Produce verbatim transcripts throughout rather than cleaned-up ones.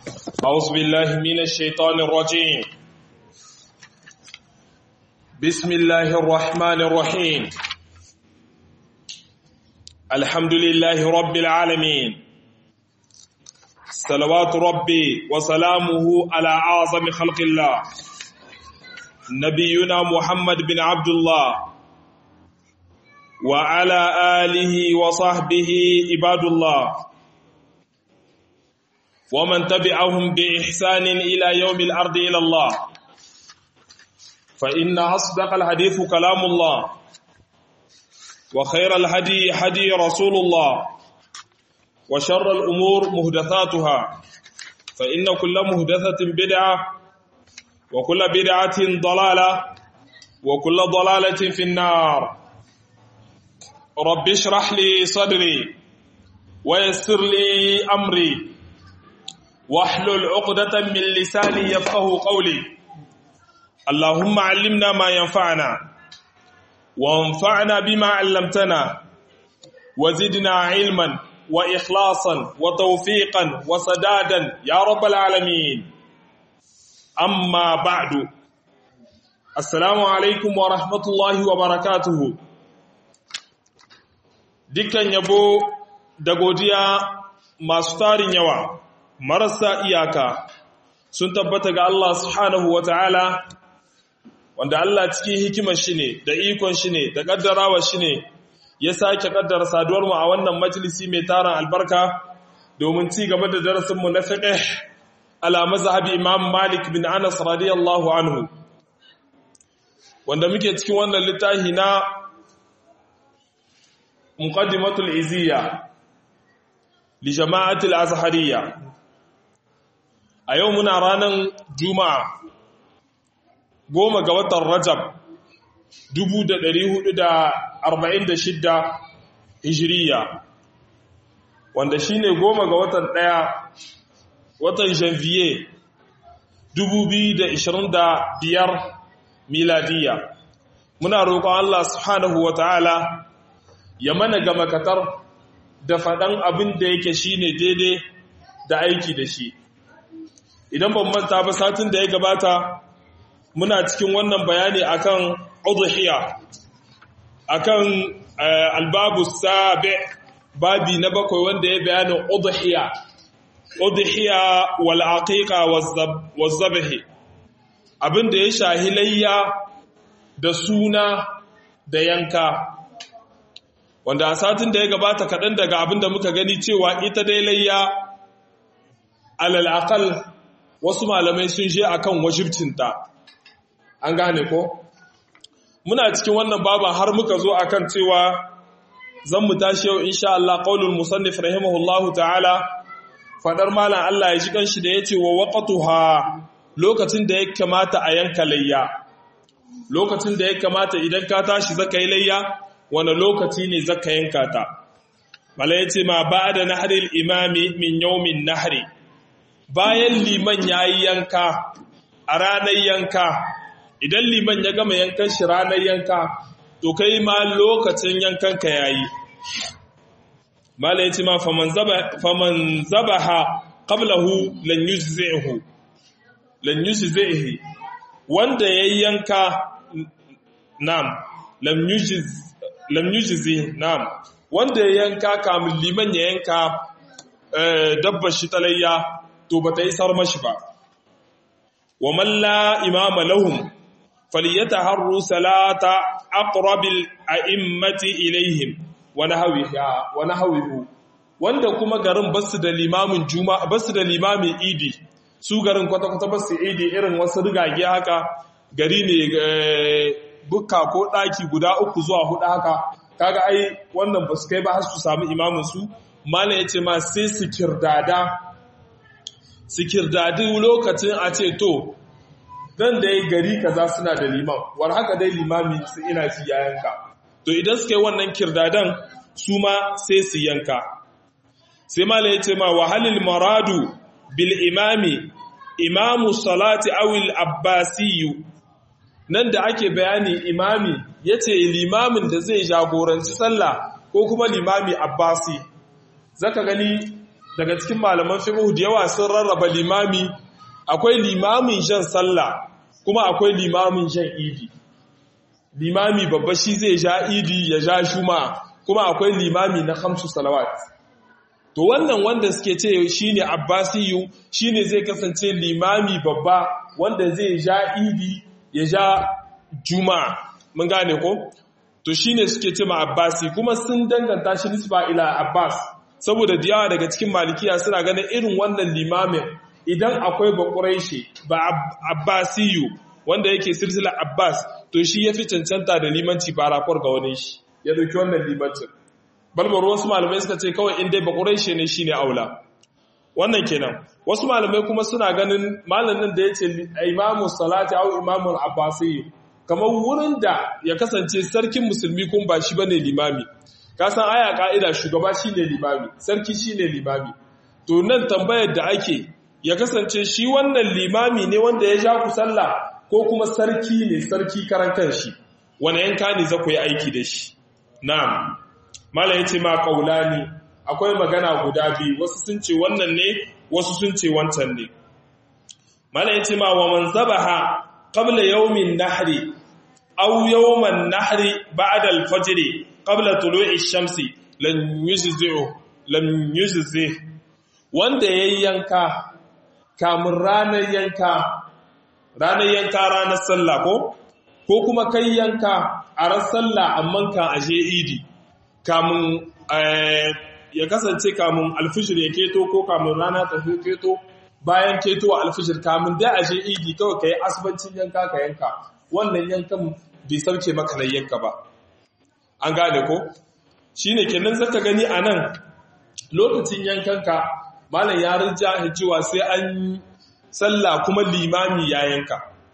أعوذ بالله من الشيطان الرجيم. بسم الله الرحمن الرحيم. الحمد لله رب العالمين، صلوات ربي وسلامه على أعظم خلق الله نبينا محمد بن عبد الله وعلى آله وصحبه عباد الله ومن تبعهم بإحسان إلى يوم الأرض إلى الله. فإن أصدق الحديث كلام الله، وخير الهدي هدي رسول الله، وشر الأمور محدثاتها، فإن كل محدثة بدعة، وكل بدعة ضلالة، وكل ضلالة في النار. رب اشرح لي صدري ويسر لي أمري واحلل عقدة من لساني يفقه قولي. اللهم علمنا ما ينفعنا وانفعنا بما علمتنا وزدنا علما وإخلاصا وتوفيقا وسدادا يا رب العالمين. أما بعد، السلام عليكم ورحمة الله وبركاته. dukkan yabo da godiya masu tarin yawa marasa iyaka sun tabbata ga Allah subhanahu wata'ala, wanda Allah cikin hikimar shi ne da ikon shi ne da kaddarawa shi ne ya sake kaddara saduwar mu a wannan majalisi mai tarin albarka domin ci gaba da darasin mu na fiqh ala mazhabi Imam Malik bin Anas radiyallahu anhu, wanda muke cikin wannan littafi na muqaddimatul iziyya li jama'atil azhariyya. A yau muna ranar Juma'a goma ga watan Rajab dubu da ɗari hudu da arba'in da shidda Hijiriya, wanda shi ne goma ga watan ɗaya watan Janvier dubu biyu da ishirin da biyar miladiya. Muna roƙon Allah subhanahu wa ta'ala ya mana gama katar da faɗan abin da yake shi ne daidai da aiki da shi. Idan ban manta ba, satin da ya gabata muna cikin wannan bayani akan udhiya, akan albabu sabi, babi na bakwai wanda ya bayani udhiya udhiya wal aqiqa waz zabh, abinda ya shahi layya da suna da yanka, wanda a satin da ya gabata kaɗan daga abinda muka gani cewa ita dai layya alal aqal wasu malamai sun je akan wajibcinta. An gane ko? Muna cikin wannan baba har muka zo akan cewa zan mu tashi yau insha Allah qaulul musannif rahimahullahu ta'ala, fadar malam Allah ya ji kanshi da yace wa waqtuha, lokacin da ya kamata a yanka layya, lokacin da ya kamata idan ka tashi zaka yi layya, wani lokaci ne zaka yanka ta. Mala yace ma ba'da nahril imami min yawmin nahri, bayan liman ya yi yanka a ranar yanka, idan liman ya gama yankan shi ranar yanka, to kai ma lokacin yankanka ya yi. Mala ya ce ma faman zabaha qablahu lan yujzi'hu lan yujzi'hi, wanda ya yi yanka nam lam yujzi lam yujzi nam wanda ya yanka kamun liman ya yanka dabbar shi talayya, to ba ta isar mashi ba. Wa man la imama lahum falyataharru salata aqrabil a'immati ilaihim wa nahwiha wa nahwihu, wanda kuma garin basu da limamin juma'a, basu da limamin idi, su garin kwata kwata basu idi, irin wasu rigage haka, gari ne bukka ko daki guda uku zuwa hudu haka, kaga ai wannan basu kai ba har su samu imamin su. Mala yace ma sai su kirdada sikirdadi lokacin a ce to dan da ya gari kaza suna da liman, war haka dai limami su ina ci ya yanka, to idan suka yi wannan kirdadan su ma sai su yanka. Sai mala ya ce ma wahalil maradu bil imami imamu salati awil abbasiyu, nan da ake bayani imami yace limamin da zai jagoranci sallah ko kuma limami abbasi. Zaka gani daga cikin malaman fiqh da yawa sun rarraba limami, akwai limamin jan sallah kuma akwai limamin jan idi. Limami babba shi zai ja idi ya ja juma'a, kuma akwai limami na khamsu salawat. To wannan wanda suke ce shine abbasiyu shine zai kasance limami babba wanda zai ja idi ya ja juma'a, mun gane ko? To shine suke ce ma abbasi, kuma sun danganta shi nisba ila abbas, saboda diyawa daga cikin malikiya suna ganin irin wannan limamin idan akwai ba quraishi ba abbasiyu wanda yake silsilar abbas, to shi yafi cancanta da limanci farafor ga wani shi ya dauki wannan limancin. Balbar wasu malamai suka ce kawai in dai ba quraishi ne shine aula. Wannan kenan. Wasu malamai kuma suna ganin malamin da yace imamu salati au imamul abbasi kamar wurin da ya kasance sarkin musulmi kun ba shi bane limami. Ka san aya ka'ida shugaba shine limami, sarki shine limami. To nan tambayar da ake ya kasance shi wannan limami ne wanda ya ja ku sallah ko kuma sarki ne, sarki karan kanshi. Wani yanka ne za ku yi aiki da shi? Na'am. Mala yace ma qaulani, akwai magana guda biyu, wasu sun ce wannan ne, wasu sun ce wancan ne. Mala yace ma wa man zabaha qabla yawmin nahri aw yawman nahri ba'da al-fajr qabla tulu'i ash-shamsi lan yujzi'u lam yujzi, wanda yayyanka kamun ranar yanka ranar yanka ranar sallah ko ko kuma kai yanka a ran sallah amma kan aje idi kamun ya kasance kamun alfijir ya keto ko kamun rana ta keto, bayan keto alfijir kamun da aje idi kawai kai asibancin yanka ka yanka, wannan yankan bai sauke maka layyanka ba. An gane ko? Shine kenan zaka gani anan lokacin yankanka malam ya rinja cewa sai an sallah kuma limami ya yanka.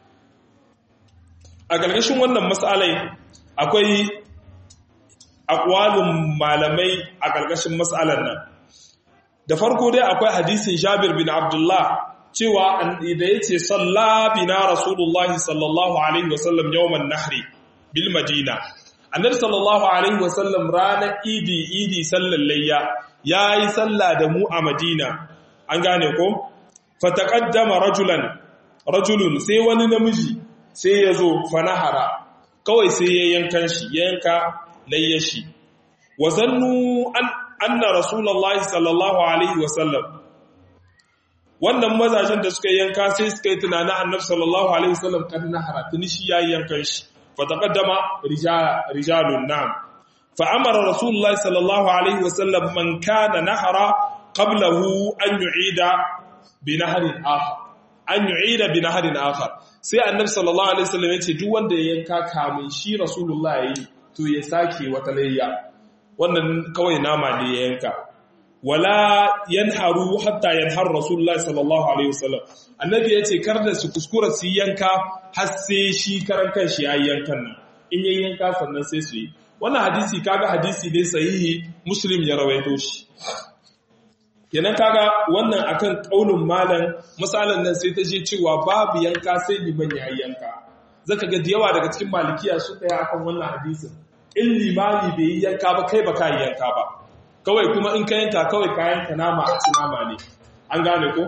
A gargashin wannan mas'alai akwai aqwalun malamai a gargashin mas'alan nan. Da farko dai akwai hadisin Jabir bin Abdullah cewa da yace salla bina Rasulullah sallallahu alaihi wasallam yawman nahri bil Madina. Annabi sallallahu alaihi wasallam ranar idi idi sallar layya yayi sallah da mu a Madina. An gane ko? Fataqaddama rajulan rajulun sai wani namiji sai yazo fanahara kawai sai ya yankan shi yanka layyashi wa zannu an anna rasulullahi sallallahu alaihi wasallam, wannan mazajin da suka yanka sai suka yi tunanin annabi sallallahu alaihi wasallam kan nahara tuni shi yayi yankan shi. Fataqaddama rijalun na'am fa amara rasulullahi sallallahu alaihi wasallam man kana nahara qablahu an yu'ida bi nahrin akhar an yu'ida bi nahrin akhar, sai annabi sallallahu alaihi wasallam ya ce duk wanda ya yanka kamun shi rasulullahi yayi to ya sake wata layya, wannan kawai nama ne ya yanka. Wala yanharu hatta yanhar rasulullahi sallallahu alaihi wasallam, annabi ya ce kar da su kuskura su yanka har sai shi karan kanshi ya yankan nan, in yayin yanka sannan sai su yi. Wannan hadisi kaga hadisi ne sahihi, Muslim ya rawaito shi. Kenan kaga wannan akan kaulin malam misalan nan sai ta je cewa babu yanka sai liman ya yanka. Zaka ga yawa daga cikin malikiya su tsaya akan wannan hadisin, in limami bai yi yanka ba kai ba ka yi yanka ba, kawai kuma in ka yanka kawai ka yanka nama a ci nama ne. An gane ko?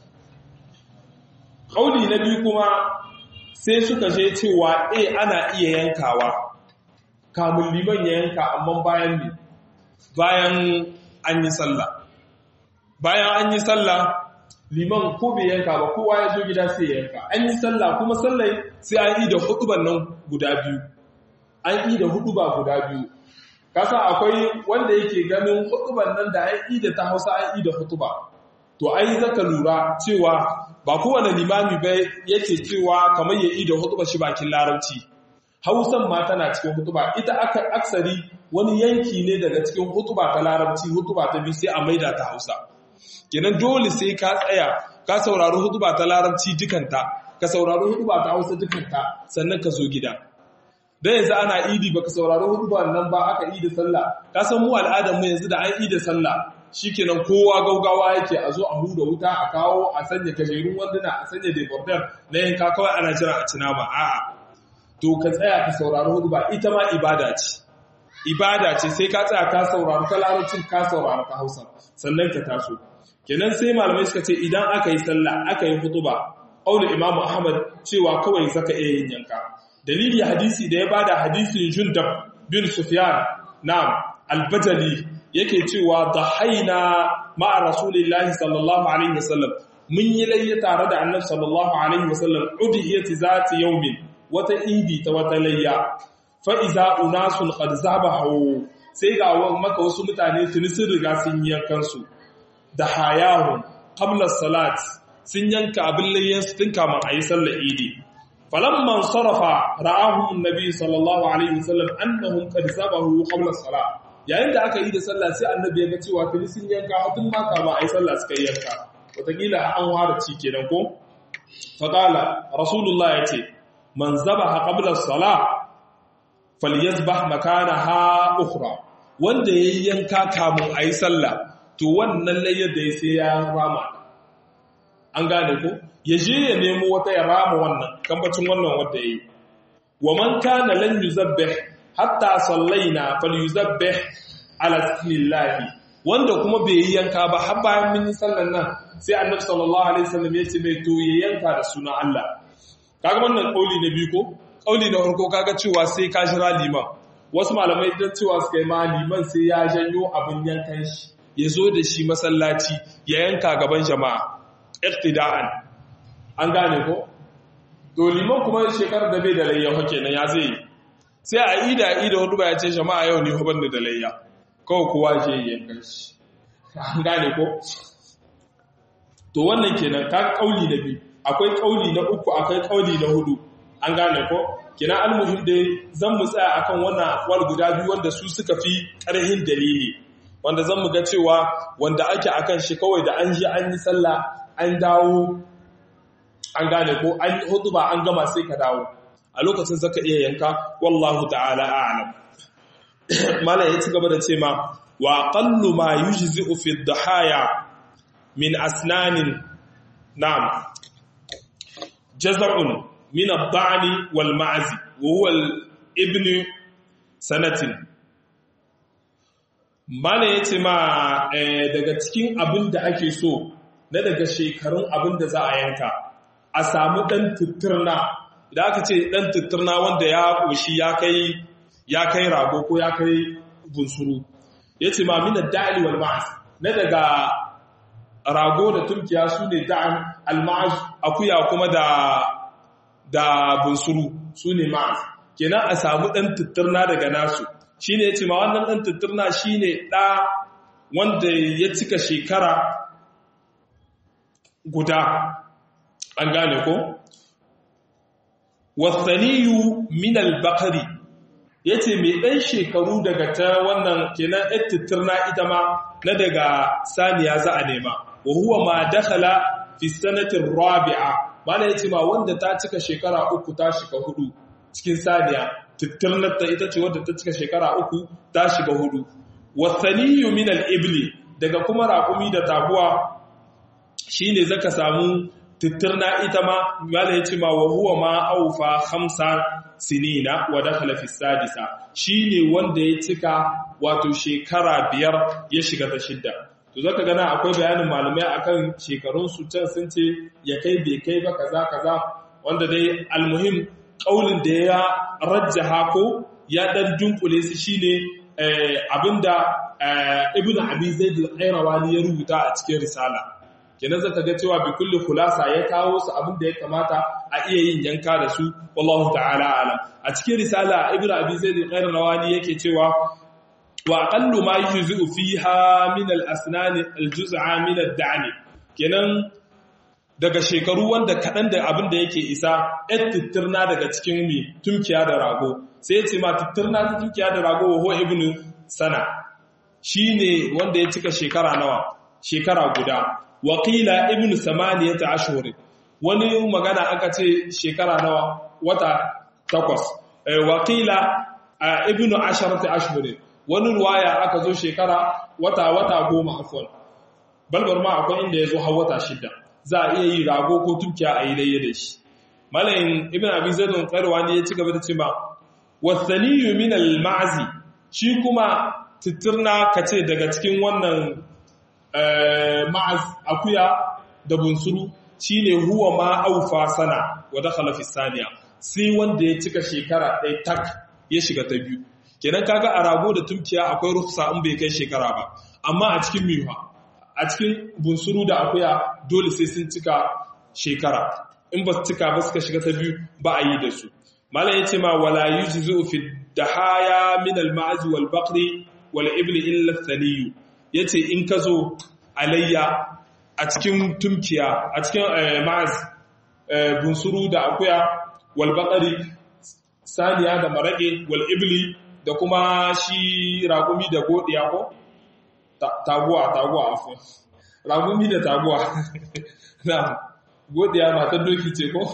Kauli na biyu kuma sai suka je cewa eh ana iya yankawa kamun liman ya yanka amma bayan ne bayan an yi sallah bayan an yi sallah liman ko bai yanka ba kowa ya zo gida sai ya yanka. An yi sallah kuma sallai sai an yi da hutuban nan guda biyu an yi da hutuba guda biyu kasa akwai wanda yake ganin hutuban nan da an yi da ta Hausa an yi da hutuba, to ai zaka lura cewa ba kowane limami ba yake cewa kamar ya yi da hutuba shi bakin larabci. Hausan ma tana cikin hutuba, ita aka aksari wani yanki ne daga cikin hutuba ta larabci, hutuba ta biyu sai a maida ta Hausa. Kenan dole sai ka tsaya ka saurari hutuba ta larabci dukanta, ka saurari hutuba ta Hausa dukanta, sannan ka zo gida. Dan yanzu ana idi baka saurari hutuba nan ba aka idi sallah, ka san mu al'adar mu yanzu da an idi sallah shikenan kowa gaugawa yake a zo a huda wuta a kawo a sanya kajerun wanduna a sanya deborder na yanka kawai ana jira a cinama. A'a, to ka tsaya ka saurari hutuba, ita ma ibada ce. Ibada ce sai ka tsaya ka saurari ta larabcin ka saurari ta Hausa sannan ka taso. kenan sai malamai suka ce idan aka yi sallah aka yi hutuba qaulul Imam Ahmad cewa kawai zaka iya yin yanka dalili hadisi da ya bada hadisin Jundab bin Sufyan na'am al-Bajali yake cewa dahaina ma'a rasulillahi sallallahu alaihi wasallam mun yi layya tare da annabi sallallahu alaihi wasallam udhiyati zati yawmin wata idi ta wata layya fa iza unasun qad zabahu sai ga maka wasu mutane tuni sun riga sun yankan su da hayahun qabla salat sun yanka abin layyan su tun kaman ayi sallar idi falamman sarafa ra'ahu annabi sallallahu alaihi wasallam annahum qad zabahu qabla salat yayin da aka yi da sallah sai annabi ya ga cewa tuni sun yanka hatun ma kama ayi sallah suka yanka wataƙila an ware ci kenan ko faqala rasulullah yace man zabaha qabla as-salah falyazbah makanaha ukhra wanda yayin yanka kamun ayi sallah to wannan layyar da sai ya rama an gane ko yaje ya nemo wata ya rama wannan kambacin wannan wanda yayi wa man kana lan yuzabbih hatta sallaina falyuzabbih ala ismillahi wanda kuma bai yi yanka ba har bayan mun yi sallan nan sai annabi sallallahu alaihi wasallam ya ce mai to ya yanka da sunan Allah kaga wannan kauli na biyu ko kauli na farko kaga cewa sai ka jira liman wasu malamai dan cewa suka yi ma liman sai ya janyo abin yankan shi ya zo da shi masallaci ya yanka gaban jama'a iqtida'an an gane ko to liman kuma shekarar da bai da layya fa kenan ya zai sai a ida ida hudu ba ya ce jama'a yau ne huban da layya kawai kowa ke yankan shi an gane ko to wannan kenan ka kauli na biyu akwai kauli na uku akwai kauli na hudu an gane ko kina almuhim dai zan mu tsaya akan wannan akwal guda biyu wanda su suka fi karhin dalili wanda zan mu ga cewa wanda ake akan shi kawai da an ji an yi sallah an dawo an gane ko an hudu ba an gama sai ka dawo a lokacin zaka iya yanka wallahu ta'ala a'lam mala ya ci gaba da ce ma wa aqallu ma yujzi'u fi ad-dahaya min asnanin na'am jaz'un min ad-da'n wal ma'zi wa huwa ibn sanatin mala ya ce ma daga cikin abin da ake so na daga shekarun abin da za a yanka a samu dan tutturna idan aka ce dan tutturna wanda ya koshi ya kai ya kai rago ko ya kai bunsuru ya ce ma mina da'ali wal ma'az na daga rago da tunkiya su ne da'an al-ma'az akuya kuma da da bunsuru su ne ma'az kenan a samu dan tutturna daga nasu shine ya ce ma wannan dan tutturna shine da wanda ya cika shekara guda an gane ko wasaniyu min al-baqari yace mai dan shekaru daga ta wannan kenan ittirna ita ma na daga saniya za a nema wa huwa ma dakhala fi sanati ar-rabi'a bala yace ma wanda ta cika shekara uku ta shiga hudu cikin saniya tittirnar ta ita ce wanda ta cika shekara uku ta shiga hudu wasaniyu min al-ibli daga kuma raƙumi da taguwa shine zaka samu tittirna ita ma mala yace ma wa huwa ma aufa khamsa sinina wa dakhala fi sadisa shine wanda ya cika wato shekara biyar ya shiga ta shidda to zaka gana akwai bayanin malamai akan shekarun su can sun ce ya kai bai kai ba kaza kaza wanda dai almuhim kaulin da ya rajjaha ko ya dan dunkule su shine abinda ibnu abi zaid al-qayrawani ya rubuta a cikin risala kenan zaka ga cewa bi kulli khulasa ya kawo su abin da ya kamata a iya yin yanka da su wallahu ta'ala alam a cikin risala ibnu abi zaid al-qayrawani yake cewa wa aqallu ma yujzu fiha min al-asnan al-juz'a min ad-da'n kenan daga shekaru wanda kadan da abin da yake isa ettittirna daga cikin mi tumkiya da rago sai ya ce ma tittirna da tumkiya da rago ho ibnu sana shine wanda ya cika shekara nawa shekara guda waƙila ibn samaniyata ashhur wani magana aka ce shekara nawa wata takwas waƙila ibn asharata ashhur wani ruwaya aka zo shekara wata wata goma afwan balbar ma akwai inda yazo har wata shida za a iya yi rago ko tunkiya a yi layya da shi malayin ibn abi zaid al-qarwani ya ci gaba da cewa wasaniyu min al-ma'zi shi kuma titirna kace daga cikin wannan ma'az akuya da bunsuru shine huwa ma aufa sana wa dakhala fi saniya sai wanda ya cika shekara ɗaya tak ya shiga ta biyu kenan kaga a rago da tumkiya akwai rufsa in bai kai shekara ba amma a cikin miha a cikin bunsuru da akuya dole sai sun cika shekara in ba su cika ba suka shiga ta biyu ba a yi da su malam yace ma wala yujzu fi dahaya min al-ma'z wal baqri wal ibl illa thaniyu yace in ka zo alayya a cikin tumkiya a cikin ma'az bunsuru da akuya wal baqri saniya da marage wal ibli da kuma shi ragumi da godiya ko taguwa taguwa afwan ragumi da taguwa na godiya matar doki ce ko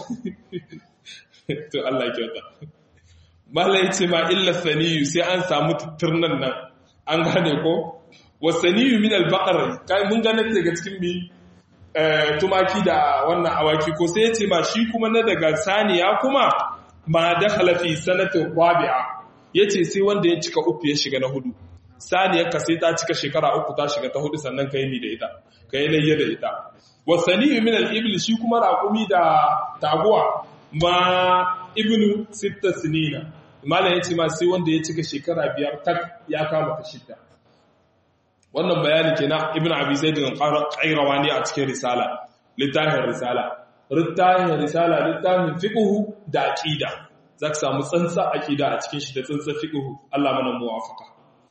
to Allah kyauta malai ce ma illa saniyu sai an samu turnan nan an gane ko wasaniyu min al-baqar kai mun gane daga cikin mi tumaki da wannan awaki ko sai yace ma shi kuma na daga saniya kuma ma dakhala fi sanati rabi'a yace sai wanda ya cika uku ya shiga na hudu saniyar ka sai ta cika shekara uku ta shiga ta hudu sannan kai ni da ita kai layya da ita wasaniyu min al-ibl shi kuma raqumi da taguwa ma ibnu sitta sinina malan yace ma sai wanda ya cika shekara biyar tak ya kama ta shidda wannan bayani kenan ibnu abi zaid al-qayrawani a cikin risala littafin risala littafin risala littafin fiqh da aqida zaka samu tsantsa aqida a cikin shi da tsantsa fiqh Allah mana muwafaka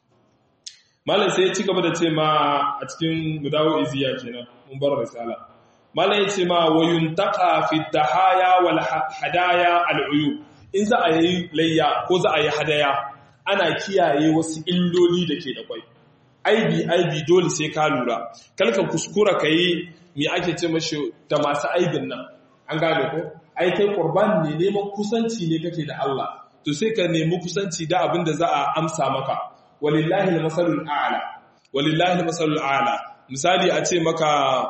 malan sai ya ci gaba da ce ma a cikin mudawu iziya kenan mun bar risala malan ya ce ma wayuntaqa fi dahaya wal hadaya al-uyub in za a yi layya ko za a yi hadaya ana kiyaye wasu illoli da ke da kwai aibi aibi dole sai ka lura kalka kuskura kai me ake ce mashi da masu aibin nan an gane ko ai kai qurban ne neman kusanci ne kake da Allah to sai ka nemi kusanci da abin da za a amsa maka walillahi al-masalul a'la walillahi al-masalul a'la misali a ce maka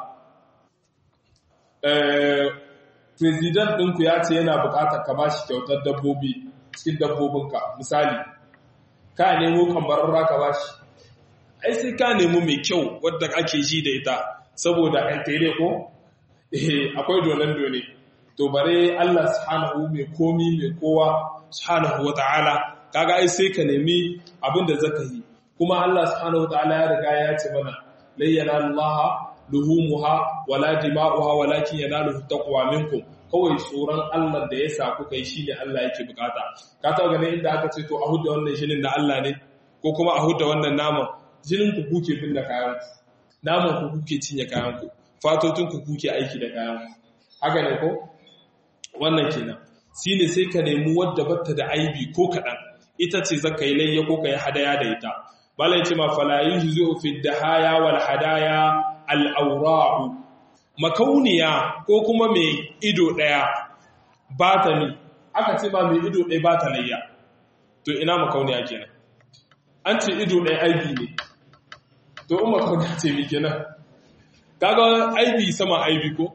eh president ɗinku ya ce yana buƙatar ka bashi kyautar dabbobi cikin dabbobinka misali ka nemo kambararra ka bashi ai sai ka nemo mai kyau wadda ake ji da ita saboda ɗan tere ko eh akwai donan done to bare Allah subhanahu mai komi mai kowa subhanahu wata'ala kaga ai sai ka nemi abin da zaka yi kuma Allah subhanahu wata'ala ya riga ya ce mana layyana Allah luhumuha wala dima'uha walakin yanaluhu taqwa minkum kawai tsoron Allah da ya sa kuka yi shine Allah yake bukata ka ta ganin inda aka ce to a hudda wannan shinin da Allah ne ko kuma a hudda wannan naman jinin ku kuke binne kayan ku naman ku kuke cinye kayan ku fatotin ku kuke aiki da kayan ku haka ne ko wannan kenan shine sai ka nemi wadda batta da aibi ko kadan ita ce zaka yi layya ko kai hadaya da ita balai ce ma fala yujzu fi dahaya wal hadaya al awra'u makauniya ko kuma mai ido daya ba ta mi aka ce ma mai ido daya ba ta layya to ina makauniya kenan an ce ido daya aibi ne to in makauniya ce mi kenan kaga aibi sama aibi ko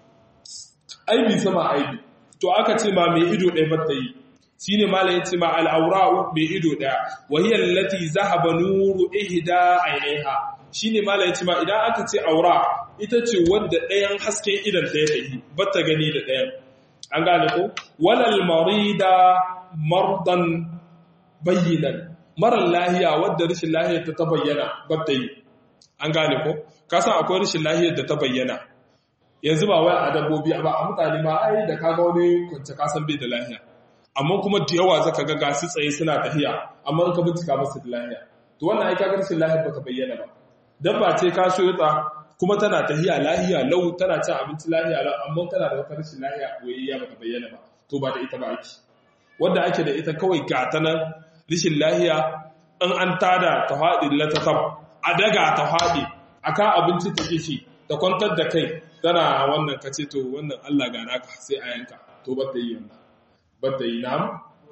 aibi sama aibi to aka ce ma mai ido daya ba ta yi shine malai yace ma al-awra'u bi ido daya wa hiya allati zahaba nuru ihda ayniha shine malai yace ma idan aka ce aura ita ce wanda dayan hasken idan ta yi bata gani da dayan an gane ko walal marida mardan bayyinan maral lahiya wanda rishin lahiya ta tabayyana bata yi an gane ko ka san akwai rishin lahiyar da ta bayyana yanzu ba wai a dabbobi ba a mutane ma ai da kaga wani kwance ka san bai da lahiya amma kuma da yawa zaka ga gasu tsaye suna tahiya amma in ka bincika musu da lahiya to wannan ai kaga rashin lahiya baka bayyana ba dan ba ce ka so yatsa kuma tana tahiya lahiya lau tana cin abinci lahiya lau amma tana da wata rashin lahiya koyayya baka bayyana ba to ba da ita ba ake wanda ake da ita kawai ga ta nan rashin lahiya in an tada ta fadi latatab a daga ta fadi aka abinci ta kishi ta kwantar da kai tana wannan kace to wannan Allah ga naka sai a yanka to ba ta yi wannan bata yi nam?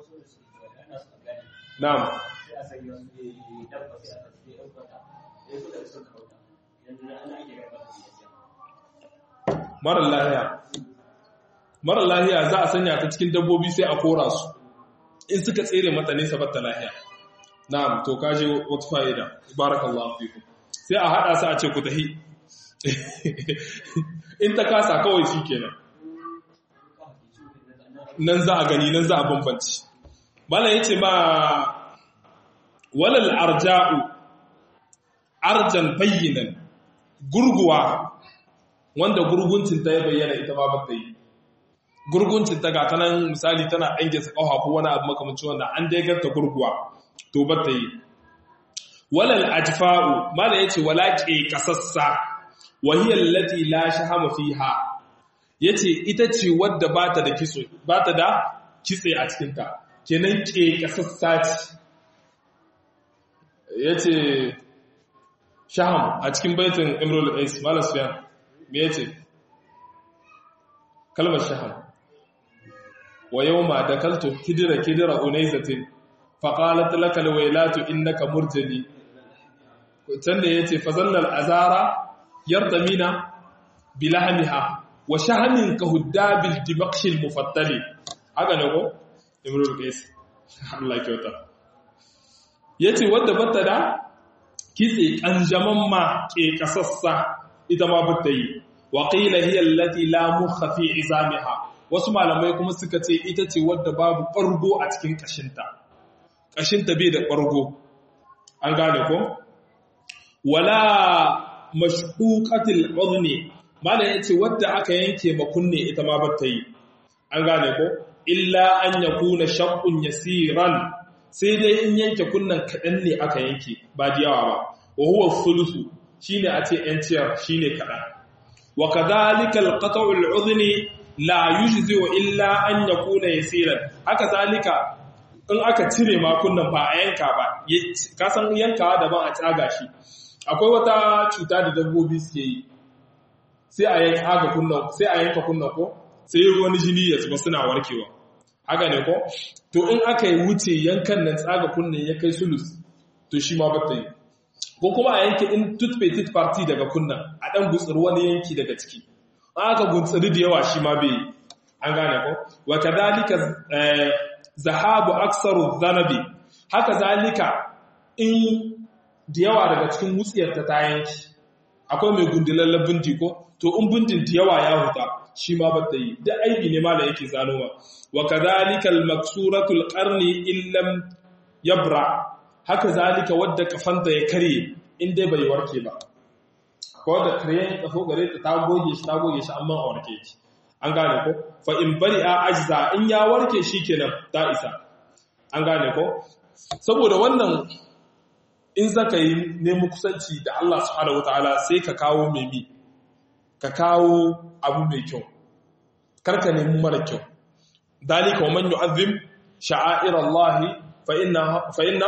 Nam. Mara lahiya. Mara lahiya za a sanya ta cikin dabbobi sai a kora su. In suka tsere mata nesa bata lahiya. Na'am, to kaje wata fa'ida. Barakallahu fikum. sai a haɗa su a ce ku tahi in ta kasa kawai shi kenan nan za a gani nan za a bambanci malam yace ma walal arja'u arjan bayyinan gurguwa wanda gurguncin ta ya bayyana ita ma bata yi gurguncin ta ga tanan misali tana dange sa kafa ko wani abu makamancin wanda an dai garta gurguwa to bata yi walal ajfa'u malam yace wala qi kasassa wa hiya allati la shahama fiha yace ita ce wadda bata da kitso bata da kitse a cikin ta kenan ke kasassa ce yace shaham a cikin baitin imrul qais malam sufyan me yace kalmar shaham wa yawma dakaltu kidra kidra unayzatin faqalat laka alwaylatu innaka murjali tanda yace fazallal azara yardamina bilahmiha wa shahamin ka huddabil dimaqshil mufattali haka ne ko imrul qais Allah ya kyauta yace wanda batta da kitse kanjaman ma ke kasassa ita ma batta yi wa qila hiya allati la mukha fi izamiha wasu malamai kuma suka ce ita ce wadda babu bargo a cikin kashinta kashinta bai da bargo an gane ko wala mashquqatil udni mala yace wadda aka yanke makunne ita ma batta yi an gane ko illa an yakuna shaqqun yasiran sai dai in yanke kunnan kadan ne aka yanke ba da yawa ba wa huwa thuluthu shine a ce yanciyar shine kadan wa kadhalika alqat'u al'udhni la yujzi illa an yakuna yasiran haka zalika in aka cire ma kunnan ba a yanka ba ka san yankawa daban a tsaga shi akwai wata cuta da dabbobi suke yi sai a yanka aga kunnan sai a yanka kunnan ko sai ruwan jini ya zuba suna warkewa haka ne ko to in aka yi wuce yankan nan tsaga kunnen ya kai sulus to shi ma bata yi ko kuma a yanke in toothpaste party daga kunnan a dan gutsur wani yanki daga ciki aka gutsuri da yawa shi ma bai an gane ko wa kadalika zahabu aksaru dhanabi haka zalika in da yawa daga cikin wutsiyar ta yanki akwai mai gundulallen bindi ko to in bindin da yawa ya huta shi ma bata yi da aibi ne ma da yake zanowa wa kadhalika al-maksuratul qarni illam yabra haka zalika wadda kafanta ya kare in dai bai warke ba ko da kare kafo gare ta ta goge shi ta goge shi amma a warke shi an gane ko fa in bari'a ajza in ya warke shikenan ta isa an gane ko saboda wannan in zaka yi nemi kusanci da Allah subhanahu wataala sai ka kawo memi ka kawo abu mai kyau karka nemi mara kyau dalika wa man yu'azzim sha'air Allah fa inna fa inna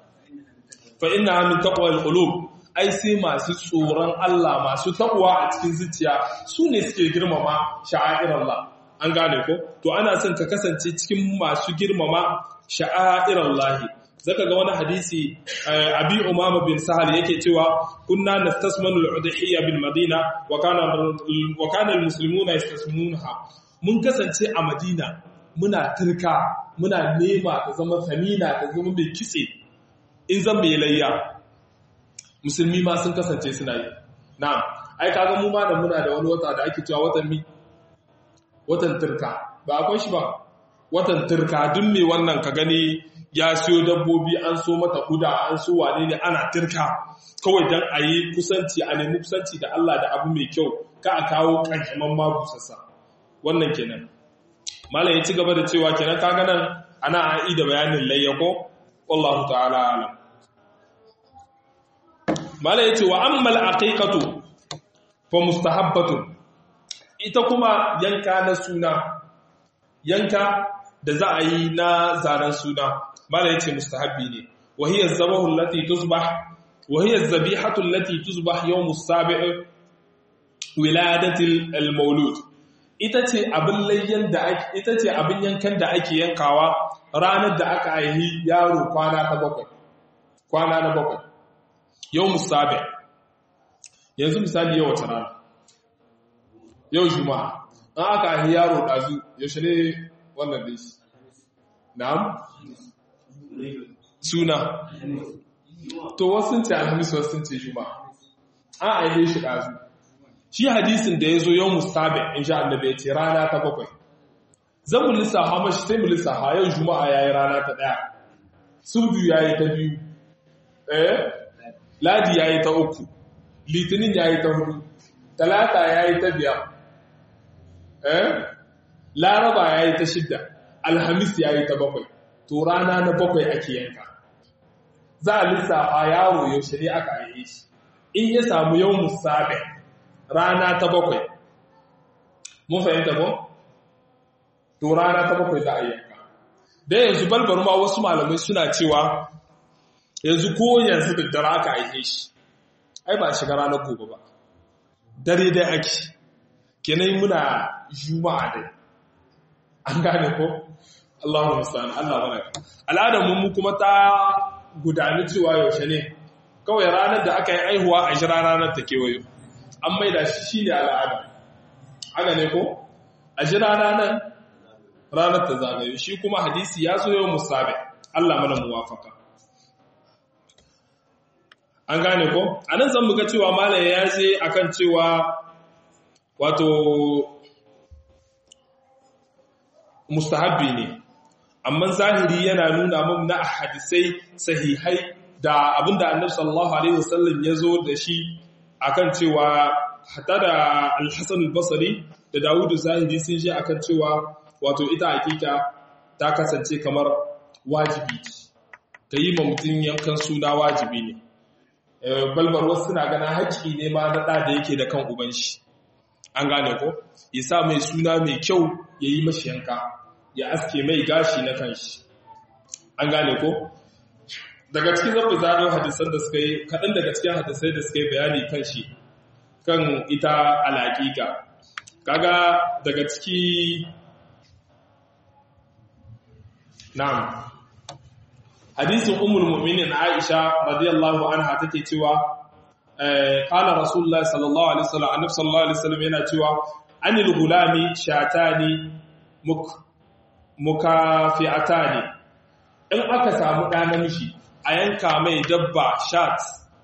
fa inna min taqwa al-qulub ai sai masu tsoron Allah masu taqwa a cikin zuciya su ne suke girmama sha'air Allah an gane ko to ana son ka kasance cikin masu girmama sha'air Allah zaka ga wani hadisi abi umama bin sahal yake cewa kunna nastasmanu al-udhiyya bil madina wa kana wa kana al-muslimuna yastasmunha mun kasance a madina muna turka muna nema ta zama samina ta zama mai kitse in zan mai layya musulmi ma sun kasance suna yi na'am ai kaga mu ma da muna da wani wata da ake cewa watan mi watan turka ba akwai shi ba watan turka duk me wannan ka gani ya siyo dabbobi an so mata kuda an so wane ne ana turka kawai dan a yi kusanci a nemi kusanci da Allah da abu mai kyau ka a kawo kankaman mabusassa wannan kenan malam ya ci gaba da cewa kenan kaga nan ana ai da bayanin layyako wallahu ta'ala alam malam ya ce wa ammal aqiqatu fa mustahabbatun ita kuma yanka na suna yanka da za a yi na zaren suna mala yace mustahabbi ne wa hiya az-zabahu allati tusbah wa hiya az-zabihatu allati tusbah yawm as-sabi' wiladati al-mawlud ita ce abin layyan da ake ita ce abin yankan da ake yankawa ranar da aka aihi yaro kwana ta bakwai kwana na bakwai yawm as-sabi' yanzu misali yau wata rana yau juma'a an aka aihi yaro dazu yaushe ne wannan dai na'am suna to wasu ce alhamis wasu ce juma'a an aihe shi ɗazu shi hadisin da ya zo yau musabe in sha annabi ya ce rana ta bakwai zan mu lissafa mashi sai mu lissafa yau juma'a yayi rana ta ɗaya subdu yayi ta biyu eh ladi yayi ta uku litinin yayi ta hudu talata yayi ta biyar eh laraba yayi ta shidda alhamis yayi ta bakwai to rana na bakwai ake yanka za a lissafa yaro yaushe ne aka aihe shi in ya samu yau musabe rana ta bakwai mun fahimta ko to rana ta bakwai za a yanka da yanzu balbar ma wasu malamai suna cewa yanzu ko yanzu da dare aka aihe shi ai ba shiga ranar gobe ba dare dai ake kenan muna juma'a dai an gane ko Allahu musta'an Allah baraka al'adar mu kuma ta gudani cewa yaushe ne kawai ranar da aka yi aihuwa a jira ranar ta kewayo an maida shi shine al'ada haka ne ko a jira ranar ranar ta zagayo shi kuma hadisi ya zo yau musabe Allah mana muwafaka an gane ko anan zan muga cewa malai ya je akan cewa wato mustahabbi ne amma zahiri yana nuna mun na hadisai sahihai da abinda annabi sallallahu alaihi wasallam ya zo da shi akan cewa hatta da al-Hasan al-Basri da Dawud zahiri sun je akan cewa wato ita hakika ta kasance kamar wajibi ka yi ma mutum yankan suna wajibi ne balbar wasu suna gana haƙƙi ne ma na ɗa da yake da kan uban shi an gane ko ya sa mai suna mai kyau ya yi mashi yanka ya aske mai gashi na kan shi an gane ko daga cikin zafi zaɗo hadisan da suka yi kaɗan daga cikin hadisai da suka yi bayani kan shi kan ita alaƙiƙa kaga daga ciki na'am hadisin ummul mu'minin Aisha radiyallahu anha take cewa qala rasulullah sallallahu alaihi wasallam annabi sallallahu alaihi wasallam yana cewa anil gulami shatani muk mukafi'atani in aka samu ɗa namiji a yanka mai dabba shat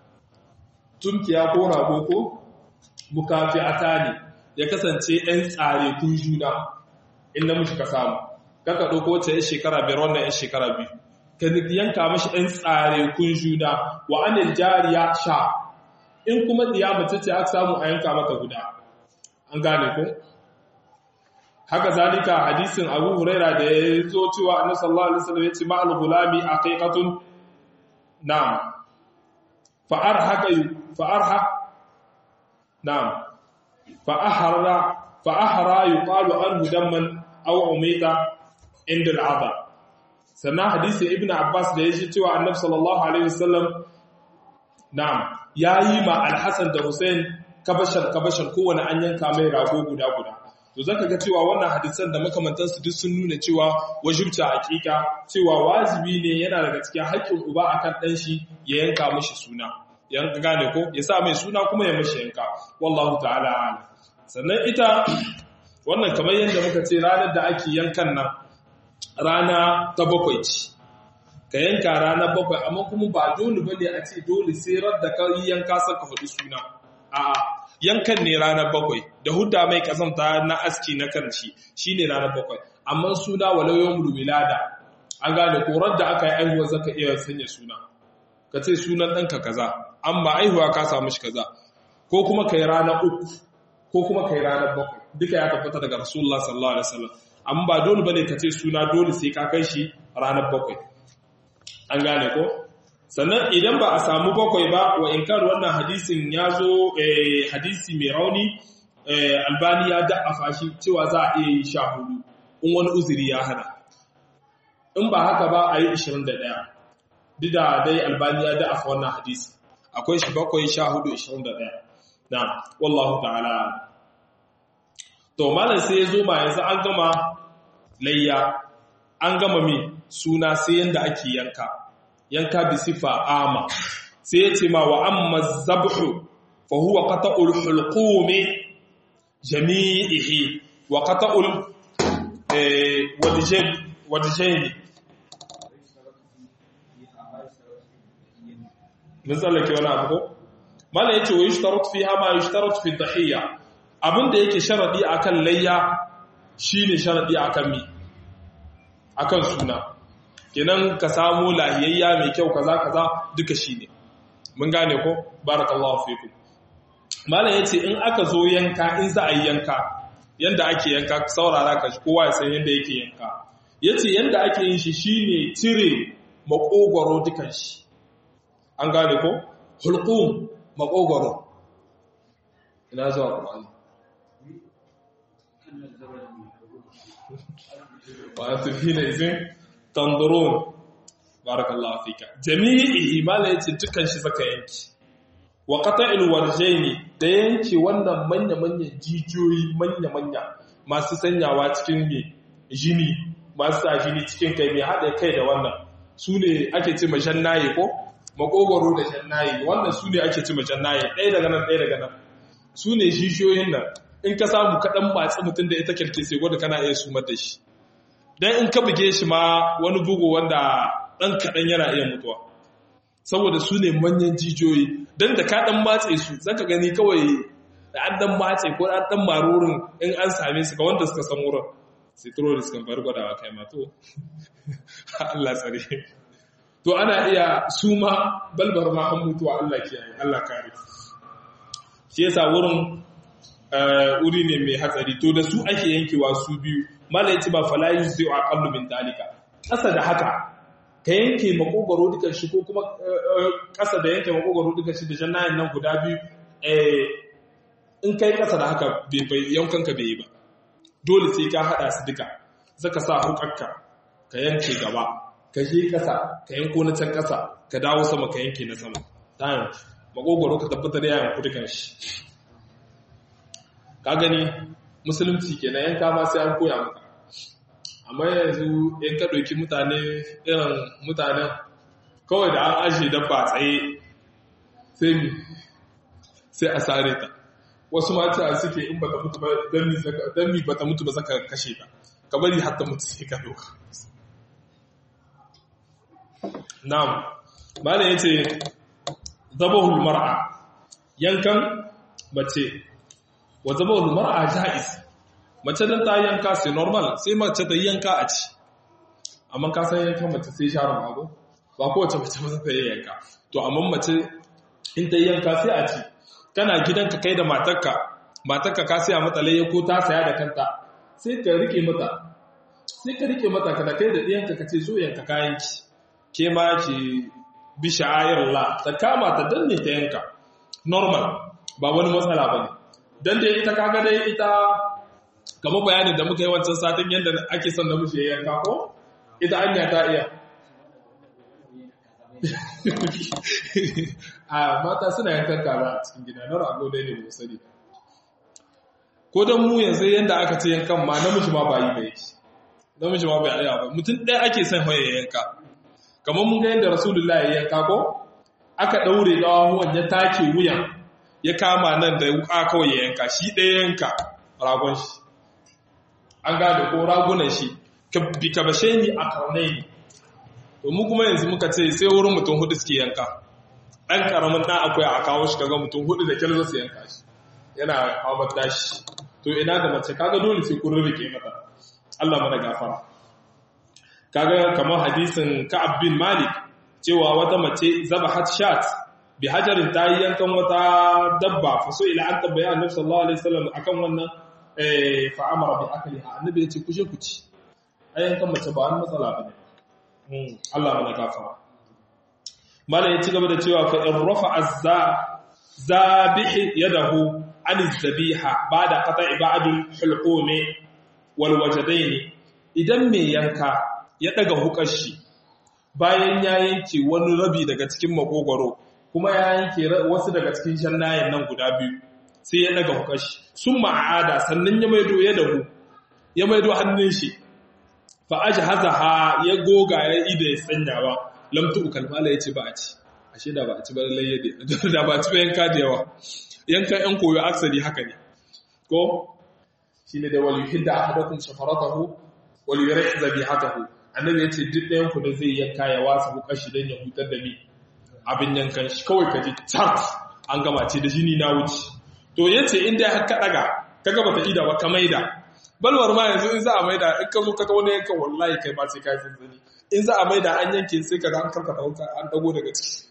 tunkiya ko rago ko mukafi'atani ya kasance ɗan tsare kun juna in namiji ka samu kaka ɗauko ta yan shekara biyar wannan yan shekara biyu ka yanka mashi ɗan tsare kun juna wa anil jariya sha in kuma diya mace ce aka samu a yanka mata guda an gane ko haka zalika hadisin Abu Huraira da ya zo cewa Annabi sallallahu alaihi wasallam ya ce ma'al gulami aqiqatun na'am fa arhaqa fa arha na'am fa ahra fa ahra yuqalu anhu damman aw umita inda al'adha sannan hadisin Ibn Abbas da ya ce cewa Annabi sallallahu alaihi wasallam na'am yayi ma Al-Hasan da Hussein kabashan kabashan kowane an yanka mai rago guda guda to zaka ga cewa wannan hadisan da makamantansu duk sun nuna cewa wajibta hakika cewa wajibi ne yana daga cikin haƙƙin uba akan dan shi ya yanka mishi suna yanka gane ko ya sa mai suna kuma ya mishi yanka wallahu ta'ala alam sannan ita wannan kamar yadda muka ce ranar da ake yankan nan rana ta bakwai ce ka yanka ranar bakwai amma kuma ba dole bane a ce dole sai radda ka yanka saka faɗi suna a'a yankan ne ranar bakwai da hudda mai kasanta na aski na kanci shine ranar bakwai amma suna walau yawmul wilada an gane korar da aka yi aihuwa zaka iya sanya suna ka ce sunan ɗanka kaza amma aihuwa ka samu shi kaza ko kuma kai ranar uku ko kuma kai ranar bakwai duka ya tabbata daga rasulullah sallallahu alaihi wasallam amma ba dole bane ka ce suna dole sai ka kai shi ranar bakwai an gane ko sannan idan ba a samu bakwai ba wa inkar wannan hadisin ya zo hadisi mai rauni albani ya da'afa shi cewa za a iya yi sha hudu in wani uzuri ya hana in ba haka ba a yi ishirin da ɗaya duk da dai albani ya da'afa wannan hadisi akwai shi bakwai sha hudu ishirin da ɗaya na wallahu ta'ala to malam sai ya zo ma yanzu an gama layya an gama mi suna sai yanda ake yanka yanka bi sifa ama sai yace ma wa amma zabhu fa huwa qata'ul hulqumi jami'ihi wa qata'ul eh wadjayn wadjayn misala ke wala ko mala yace wa yushtaratu fiha ma yushtaratu fi dhahiyya abinda yake sharadi akan layya shine sharadi akan mi akan suna kenan ka samu lahiyayya mai kyau kaza kaza duka shine mun gane ko barakallahu fikum mala yace in aka zo yanka in za a yi yanka yanda ake yanka saurara ka kowa ya san yanda yake yanka yace yanda ake yin shi shine cire makogoro dukan shi an gane ko hulqum makogoro ina zuwa Qur'ani wa tufina izin tanzurun barakallahu fika jami'i mala yace dukan shi zaka yanki wa qata'il warjaini da yanki wannan manya manyan jijiyoyi manya manya masu sanyawa cikin me jini masu sa jini cikin kai me hada kai da wannan sune ake ce mashannaye ko makogoro da shannaye wannan sune ake ce mashannaye ɗaya daga nan ɗaya daga nan sune jijiyoyin nan in ka samu kadan matsi mutun da ita kirke sai gwada kana iya sumar da shi dan in ka buge shi ma wani bugu wanda dan kadan yana iya mutuwa saboda su ne manyan jijiyoyi dan da ka dan matse su zaka gani kawai da an dan matse ko an dan marurin in an same su ga wanda suka san wurin sai terrorist kan bar gwadawa kai ma to Allah tsare to ana iya suma balbar ma an mutuwa Allah kiyaye Allah kare shi yasa wurin wuri ne mai hatsari to da su ake yankewa su biyu mala yace ba fala yuzi aqallu min dalika kasa da haka ka yanke makogoro dukan shi ko kuma kasa da yanke makogoro dukan shi da jannayin nan guda biyu eh in kai kasa da haka bai yankan ka bai ba dole sai ka hada su duka zaka sa hukakka ka yanke gaba ka je kasa ka yanko na can kasa ka dawo sama ka yanke na sama tayin makogoro ka tabbatar da yayin ku dukan shi ka gani musulunci kenan yanka ma sai an koya maka amma yanzu in ka ɗauki mutane irin mutanen kawai da an ajiye dabba tsaye sai mi sai a sare ta wasu mata suke in bata mutu ba dan mi bata mutu ba saka kashe ta ka bari har ta mutu sai ka doka na'am malam yace zabahul mar'a yankan mace wa zabahul mar'a jaiz mace dan ta yanka sai normal sai mace ta yanka a ci amma ka san yankan mace sai sharon mago ba kowace mace ba ta yanka to amma mace in ta yanka sai a ci kana gidanka kai da matarka matarka ka saya mata layya ko ta saya da kanta sai ka rike mata sai ka rike mata kada kai da diyanka ka ce so yanka kayanki ke ma ki bi sha'airullah ta kama ta danne ta yanka normal ba wani matsala bane dan dai ita kaga dai ita kamar bayanin da muka yi wancan satin yanda ake son da muke yanka ko ita anya ta iya a mata suna yankan kaza a cikin gida na rago dai ne ba sani ko don mu yanzu yanda aka ce yankan ma namiji ma ba yi ba yake namiji ma bai aya ba mutum ɗaya ake son hoye yanka kamar mun ga yanda rasulullahi ya yanka ko aka daure gawan ya take wuyan ya kama nan da wuka kawai ya yanka shi ɗaya yanka ragon shi an gane ko ragunan shi ka bashe ni a karnai ne to mu kuma yanzu muka ce sai wurin mutum hudu suke yanka ɗan ƙaramin ɗan akwai a kawo shi kaga mutum hudu da kyar zasu yanka shi yana hawa dashi to ina da mace kaga dole sai kun rike mata Allah mana gafara kaga kamar hadisin Ka'ab bin Malik cewa wata mace zabahat shat bi hajarin ta yi yankan wata dabba fa so ila an tabbaya annabi sallallahu alaihi wasallam akan wannan eh fa amara bi akliha annabi ya ce ku je ku ci ayyankan mace ba wani matsala bane Allah mana gafara malai ya ci gaba da cewa fa in rafa azza zabih yadahu an zabiha ba'da qata'i ba'd al-hulqum wal wajdayn idan me yanka ya daga hukar shi bayan ya yanke wani rabi daga cikin makogoro kuma ya yanke wasu daga cikin shannayen nan guda biyu sai ya daga hukar shi summa aada sannan ya maido ya dahu ya maido hannun shi fa ajhazaha ya goga ya ida ya sanyawa lam tu kalmala yace ba a ci ashe da ba a ci ba lalle da ba ci ba yanka da yawa yanka yan koyo aksari haka ne ko shine da wal yuhidda ahadakum shafaratahu wal yurih zabihatahu annabi yace duk ɗayan ku da zai yanka ya wasa hukar shi dan ya hutar da mi abin yankan shi kawai ka ji tart an gama ce da jini na wuce to yace inda ka daga kaga bata ida ba ka maida balwar ma yanzu in za a maida in ka zo kaga wani yankan wallahi kai ba sai kai zanzani in za a maida an yanke sai kaga an karkata wuka an dago daga ciki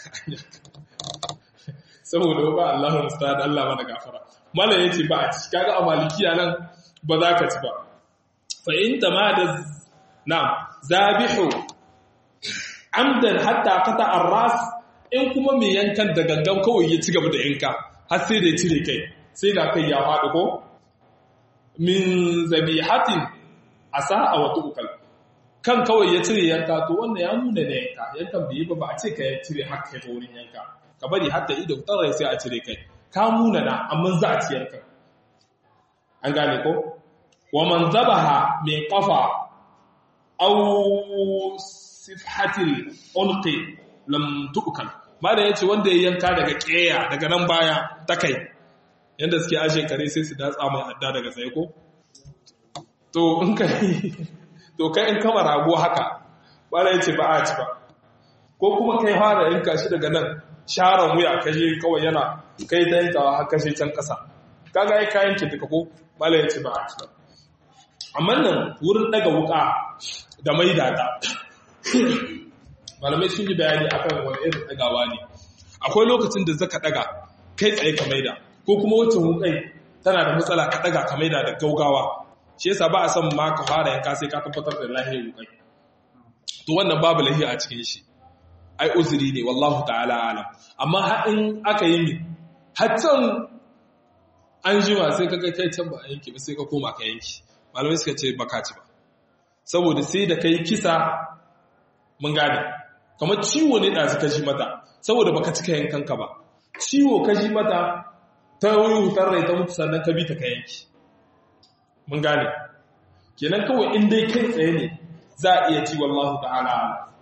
saboda ba Allahu musta'an Allah mana gafara mallan yace ba a ci kaga a malikiya nan ba za ka ci ba fa in tamada na'am zabihu amdan hatta qata ar-ras in kuma mai yankan da gangan kawai ya ci gaba da yanka har sai da ya cire kai sai ga kai ya faɗi ko min zabihatin asa a wata ukal kan kawai ya cire yanka to wannan ya nuna da yanka yankan bai yi ba ba a ce ka ya cire har kai ta wurin yanka ka bari har da ido tarai sai a cire kai ka muna na amma za a ci yanka an gane ko wa man zabaha min qafa aw sifhatil unqi lam tu'kal malam yace wanda ya yanka daga keya daga nan baya ta kai yanda suke ashe kare sai su datsa mai adda daga tsaye ko to in kai to kai in kama rago haka malam yace ba a ci ba ko kuma kai fara yanka shi daga nan sharan wuya kaje kawai yana kai ta yankawa har kashe can kasa kaga ai kayan ki duka ko malam yace ba a ci ba amma nan wurin daga wuka da maida ta malamai sun yi bayani akan wani irin dagawa ne akwai lokacin da zaka daga kai tsaye ka maida ko kuma wacce wukai tana da matsala ka daga ka maida da gaugawa shi yasa ba a san ma ka fara yanka sai ka tabbatar da lahiyar wukai to wannan babu lahiya a cikin shi ai uzuri ne wallahu ta'ala alam amma har in aka yi mi hatan an jima sai ka kai can ba a yanki ba sai ka koma ka yanki malamai suka ce baka ci ba saboda sai da kai kisa mun gane kamar ciwo ne da suka ji mata saboda baka cika yankanka ba ciwo ka ji mata ta wuri hutar rai ta mutu sannan ka bi ta ka yanki mun gane kenan kawai in dai kai tsaye ne za a iya ci wallahu ta'ala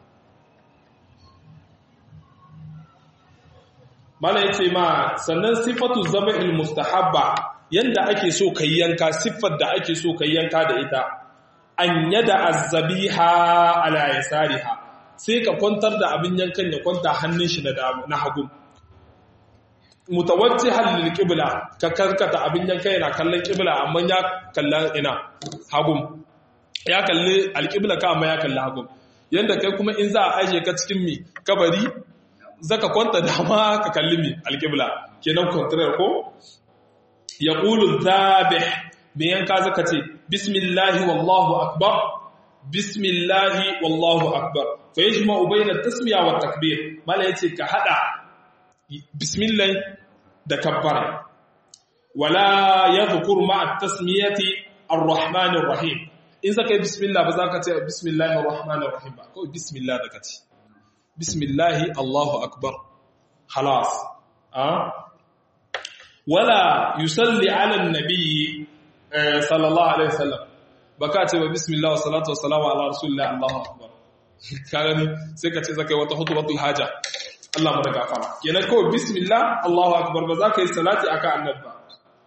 mana yace ma sannan sifatu zaba'il mustahabba yanda ake so kai yanka siffar da ake so kai yanka da ita an yada azzabiha ala yasariha sai ka kwantar da abin yankan ya kwanta hannun shi na hagu mutawajjihan lil qibla ka karkata abin yankan yana kallon qibla amma ya kalla ina hagu ya kalli alqibla ka amma ya kalla hagu yanda kai kuma in za a aje ka cikin mi kabari zaka kwanta dama ka kalli mi alqibla kenan contrary ko yaqulu dhabih me yanka zaka ce bismillahi wallahu akbar bismillahi wallahu akbar fa yajma'u bayna at-tasmiya wa at-takbir mala yace ka hada bismillah da kabbara wala yadhkur ma'a at-tasmiyati ar-rahman ar-rahim in zaka yi bismillah ba zaka ce bismillahir rahmanir rahim ba ko bismillah da kace bismillahi allahu akbar khalas ah wala yusalli ala an-nabi sallallahu alaihi wasallam baka ce ba bismillah wa salatu wa salamu ala rasulillah Allahu akbar kaga ni sai ka ce zakai wata hutubatul haja Allah mu da gafara kenan ko bismillah Allahu akbar ba zaka yi salati aka annabi ba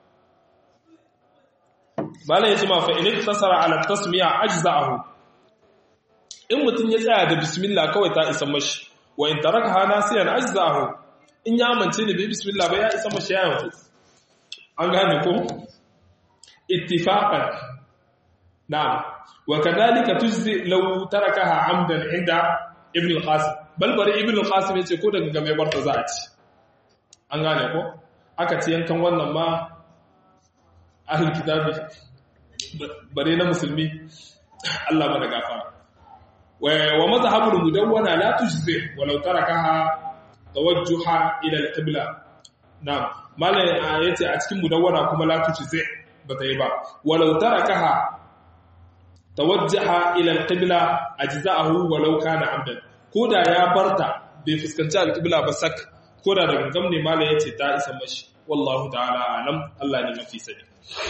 bala yace ma fa in iktasara ala tasmiya ajza'ahu in mutun ya tsaya da bismillah kawai ta isa mashi wa in tarakaha nasiyan ajza'ahu in ya amince ne bai bismillah ba ya isa mashi yayin an gane ko ittifaqan na'am wa kadhalika tujzi law tarakaha 'amdan 'inda ibn al-qasim bal bari ibn al-qasim yace ko daga game barta za a ci an gane ko aka ci yankan wannan ma ahlul kitabi bare na musulmi Allah mana gafara wa mazhabul mudawwana la tujzi walau tarakaha tawajjuha ila al-qibla na'am malai yace a cikin mudawwana kuma la tujzi bata yi ba walau tarakaha tawajjaha ila al-qibla ajza'ahu walau kana 'amdan koda ya barta bai fuskanci al-qibla ba sak koda da gangam ne malai yace ta isa mashi wallahu ta'ala alam Allah ne mafi sani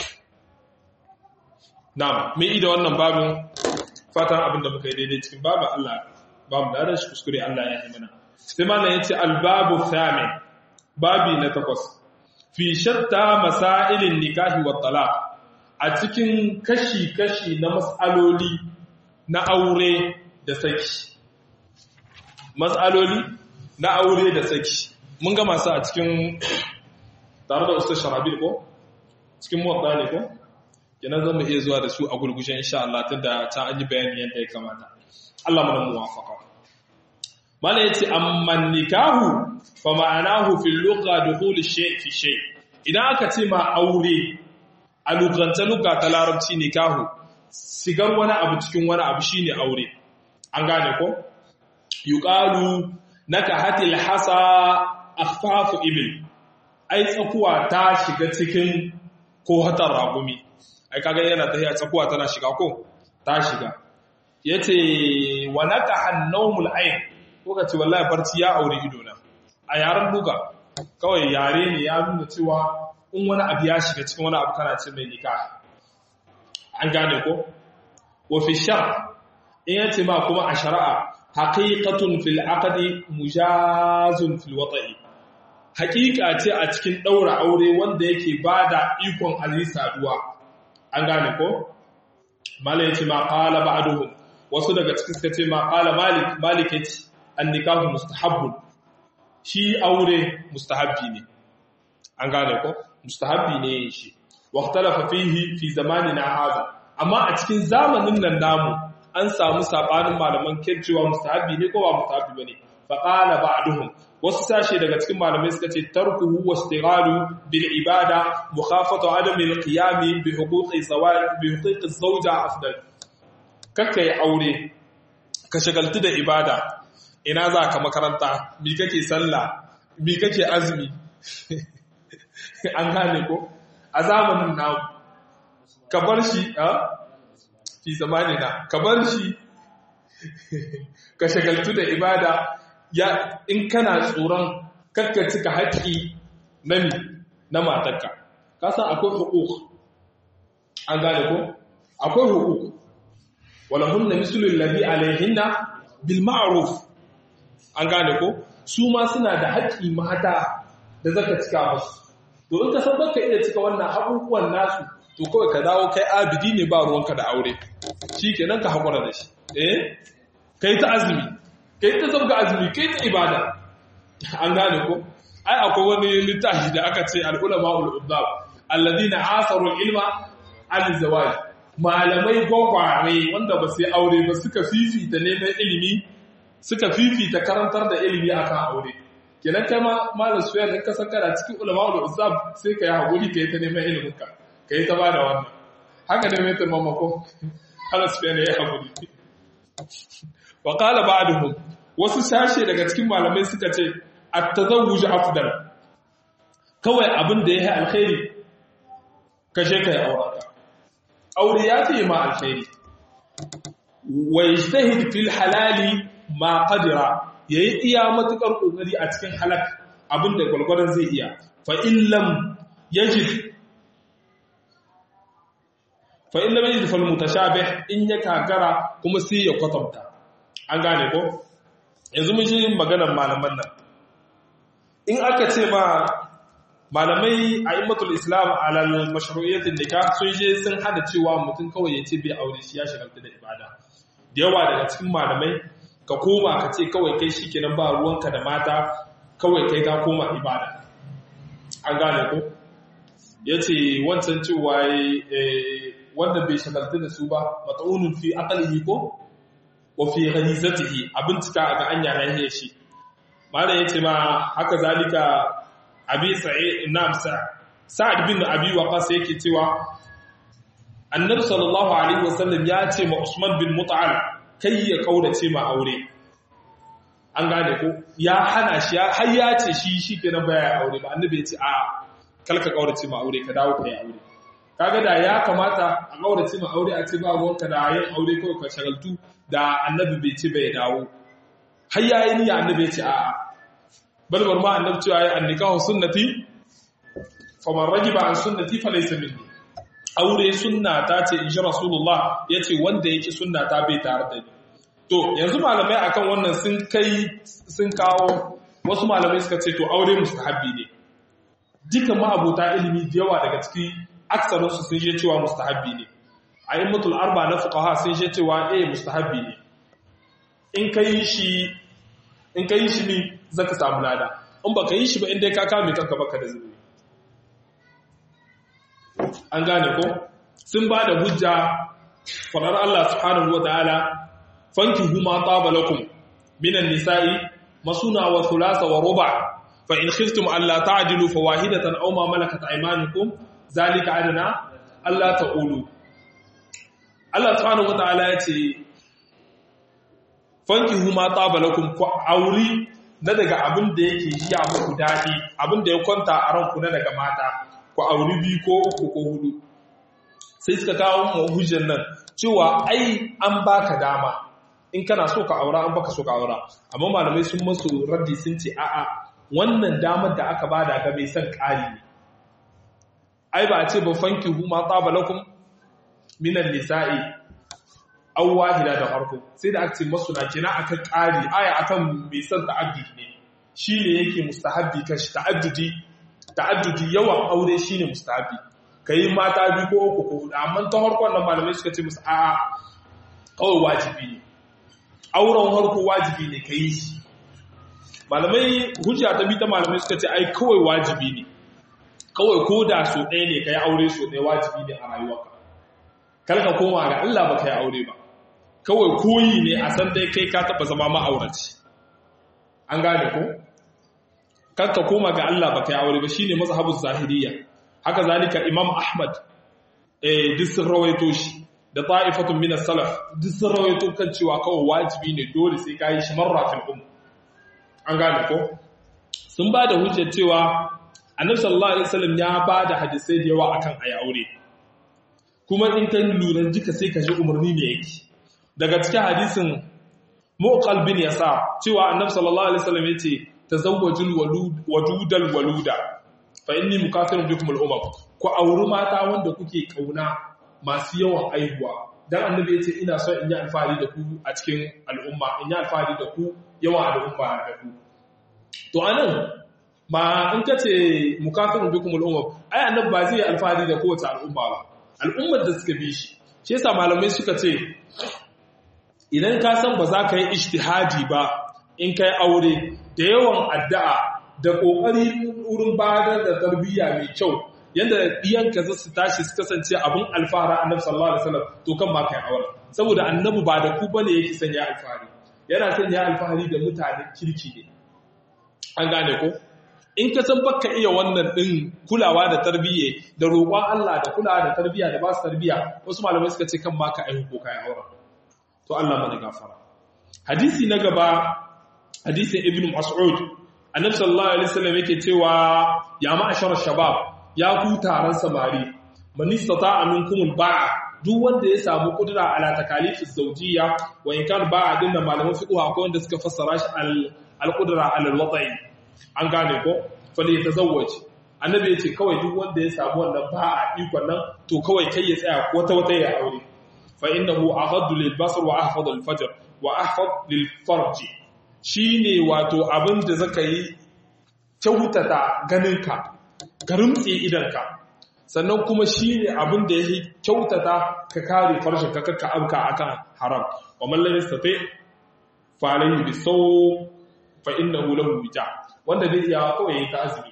na'am me ida wannan babin fatan abinda muka yi daidai cikin babu Allah babu da rashi kuskure Allah ya yi mana sai malai yace al-babu thamin babi na takwas fi shatta masailin nikahi wa talaq a cikin kashi-kashi na mas'aloli na aure da saki mas'aloli na aure da saki mun gama su a cikin tare da ustaz Sharabil ko cikin muwatta ne ko kenan zan mu iya zuwa da su a gurgushen insha Allah tunda ta an yi bayani yadda ya kamata Allah mana muwafaqa mala yace amman nikahu fa ma'anahu fil lugha dukhul shay fi shay idan aka ce ma aure a luganta lugha ta larabci nikahu sigar wani abu cikin wani abu shine aure an gane ko yuqalu nakahatil hasa akhfafu ibil ai tsakuwa ta shiga cikin ko hatar ragumi ai kaga yana tafiya tsakuwa tana shiga ko ta shiga yace wa nakahan nawmul ayn ko kace wallahi barci ya aure ido na a yaran duka kawai yare ne ya nuna cewa in wani abu ya shiga cikin wani abu kana ce mai nikah an gane ko wa fi shar in yace ma kuma a shari'a haqiqatun fil aqdi mujazun fil wata'i haqiqa ce a cikin daura aure wanda yake bada ikon aziz saduwa an gane ko malai yace ma qala ba'duhum wasu daga cikin suka ce ma qala malik malikati an-nikahu mustahabbun shi aure mustahabbi ne an gane ko mustahabbi ne shi waqtalafa fihi fi zamanina hada amma a cikin zamanin nan namu an samu sabanin malaman cewa mustahabbi ne ko ba mustahabbi bane fa qala ba'duhum wasu sashe daga cikin malamai suka ce tarkuhu wastighalu bil ibada mukhafatu adam al qiyam bi huquqi zawaj bi huquqi zawja afdal kakkai aure ka shagaltu da ibada ina za ka makaranta mi kake sallah mi kake azumi an gane ko a zamanin namu ka bar shi a fi zamani na ka bar shi ka shagaltu da ibada ya in kana tsoron kakka cika haƙƙi na mi na matarka ka san akwai hukuk an gane ko akwai hukuk wala hunna mislul ladhi alaihinna bil ma'ruf an gane ko su ma suna da haƙƙi mata da zaka cika musu to in ka san baka iya cika wannan abubuwan nasu to kawai ka dawo kai abidi ne ba ruwanka da aure shikenan ka hakura da shi eh kai ta azumi kai ta zabga azumi kai ta ibada an gane ko ai akwai wani littafi da aka ce al ulama ul ubdab alladhina asaru al ilma al zawaj malamai gwagware wanda ba sai aure ba suka fifita neman ilimi suka fifita karantar da ilimi akan aure kenan kai ma malam suyan in ka san kana cikin ulama ul ubdab sai ka yi hakuri kai ta neman ilimin ka kai ta bada wannan haka ne mai tamamako Allah suyan ya hakuri wa qala ba'duhum wasu sashe daga cikin malamai suka ce at-tazawwuj afdal kawai abin da yake alkhairi kashe kai aure aure ya fi ma alkhairi wa yajtahid fil halali ma qadira yayi iya matukar kokari a cikin halak abin da gurgurdan zai iya fa illam yajid fa illam yajid fal mutashabih in ya kagara kuma sai ya kwatanta an gane ko yanzu mun shi maganar malaman nan in aka ce ma malamai a immatul islam alal mashru'iyyatin nikah sun je sun hada cewa mutum kawai ya ce bai aure shi ya shagalta da ibada da yawa daga cikin malamai ka koma ka ce kawai kai shikenan ba ruwanka da mata kawai kai ka koma ibada an gane ko yace wancan cewa wanda bai shagalta da su ba mat'unun fi aqlihi ko wa fi ghanizatihi abincika ga anya hanyar shi malam yace ma haka zalika abi sa'id nam sa'ad bin abi waqas yake cewa annabi sallallahu alaihi wasallam ya ce ma usman bin mut'al kai ya kaurace ma aure an gane ko ya hana shi har ya ce shi shikenan baya aure ba annabi ya ce a kalka kaurace ma aure ka dawo kai aure kaga da ya kamata a kaurace ma aure a ce ba ruwanka da yin aure ko ka shagaltu da annabi bai ce bai dawo har yayin ya annabi ya ce a'a balbar ma annabi cewa ya annikahu sunnati faman ragiba an sunnati falaysa minni aure sunna ta ce inji rasulullah yace wanda yake sunna ta bai tare da ni to yanzu malamai akan wannan sun kai sun kawo wasu malamai suka ce to aure mustahabbi ne duka ma abota ilimi da yawa daga ciki aksarin su sun je cewa mustahabbi ne a'immatul arba na fuqaha sun je cewa eh mustahabbi ne in kai shi in kai shi ne zaka samu lada in baka yi shi ba inda ka kame kanka baka da zunubi an gane ko sun ba da hujja faɗar Allah subhanahu wa ta'ala fankihu ma taba lakum minan nisa'i masuna wa thulatha wa ruba fa in khiftum alla ta'dilu fawahidatan aw ma malakat aymanukum zalika adna alla ta'ulu Allah subhanahu wa ta'ala yace fankihu ma taba lakum ku auri na daga abin da yake yi a muku dadi abin da ya kwanta a ranku na daga mata ku auri biyu ko uku ko hudu sai suka kawo mu hujjar nan cewa ai an baka dama in kana so ka aura an baka so ka aura amma malamai sun masu raddi sun ce a'a wannan damar da aka bada ga bai san ƙari ne ai ba a ce ba fankihu ma taba lakum minan nisa'i aw wahida da farko sai da aka ce masu na kina akan ƙari aya akan mai san ta'addud ne shine yake mustahabbi kashi ta'addudi ta'addudi yawan aure shine mustahabbi kai mata biyu ko uku ko hudu amma ta farkon nan malamai suka ce musu a'a kawai wajibi ne auren harko wajibi ne kai shi malamai hujja ta bi ta malamai suka ce ai kawai wajibi ne kawai ko da so ɗaya ne kai aure so ɗaya wajibi ne a rayuwarka kar ka koma ga Allah ba kai aure ba kawai koyi ne a san dai kai ka taba zama ma'auraci an gane ko kar ka koma ga Allah ba kai aure ba shine mazhabuz zahiriyya haka zalika imam ahmad eh duk sun rawaito shi da ta'ifatun min as-salaf duk sun rawaito kan cewa kawai wajibi ne dole sai kai shi marra fil um an gane ko sun ba da hujjar cewa annabi sallallahu alaihi wasallam ya ba da hadisai da yawa akan ayi aure kuma in kan lura jika sai ka ji umarni ne yake daga cikin hadisin muqal bin yasa cewa annabi sallallahu alaihi wasallam yace tazawwajul walud wadudal waluda fa inni mukathirun bikum al-umam ku auri mata wanda kuke kauna masu yawan aihuwa dan annabi yace ina so in yi alfahari da ku a cikin al'umma in yi alfahari da ku yawan al'umma da ku to anan ma in kace mukathirun bikum al-umam ai annabi ba zai yi alfahari da kowace al'umma ba al'ummar da suka bi shi shi yasa malamai suka ce idan ka san ba za ka yi ijtihadi ba in kai aure da yawan addu'a da kokari wurin bayar da tarbiyya mai kyau yanda diyanka za su tashi su kasance abin alfahari annabi sallallahu alaihi wasallam to kan ma kai aure saboda annabi ba da ku bane yake sanya alfahari yana sanya alfahari da mutanen kirki ne an gane ko in ka san baka iya wannan din kulawa da tarbiyya da roƙon Allah da kulawa da tarbiyya da ba su tarbiyya wasu malamai suka ce kan ma ka aihu ko kai aure to Allah mana gafara hadisi na gaba hadisin ibnu mas'ud annabi sallallahu alaihi wasallam yake cewa ya ma'ashar shabab ya ku taron samari man istata'a minkum al-ba'a duk wanda ya samu kudura ala takalifiz zawjiyya wa in kan ba'a dinna malaman fiqh akwai wanda suka fassara shi al-qudra ala al-wata'i an gane ko fali tazawwaj annabi yace kawai duk wanda ya samu wannan ba'a ikon nan to kawai kai ya tsaya wata wata ya aure fa innahu aghaddu lil-basar wa ahfadhu lil-fajr wa ahfadh lil-farj shine wato abin da zaka yi kyautata ganinka ka rumtse idanka sannan kuma shine abin da yake kyautata ka kare farshen ka kakka abka akan haram wa man lam yastati fa alayhi bisawm fa innahu lahu wija wanda bai iya kawai yayi ta azumi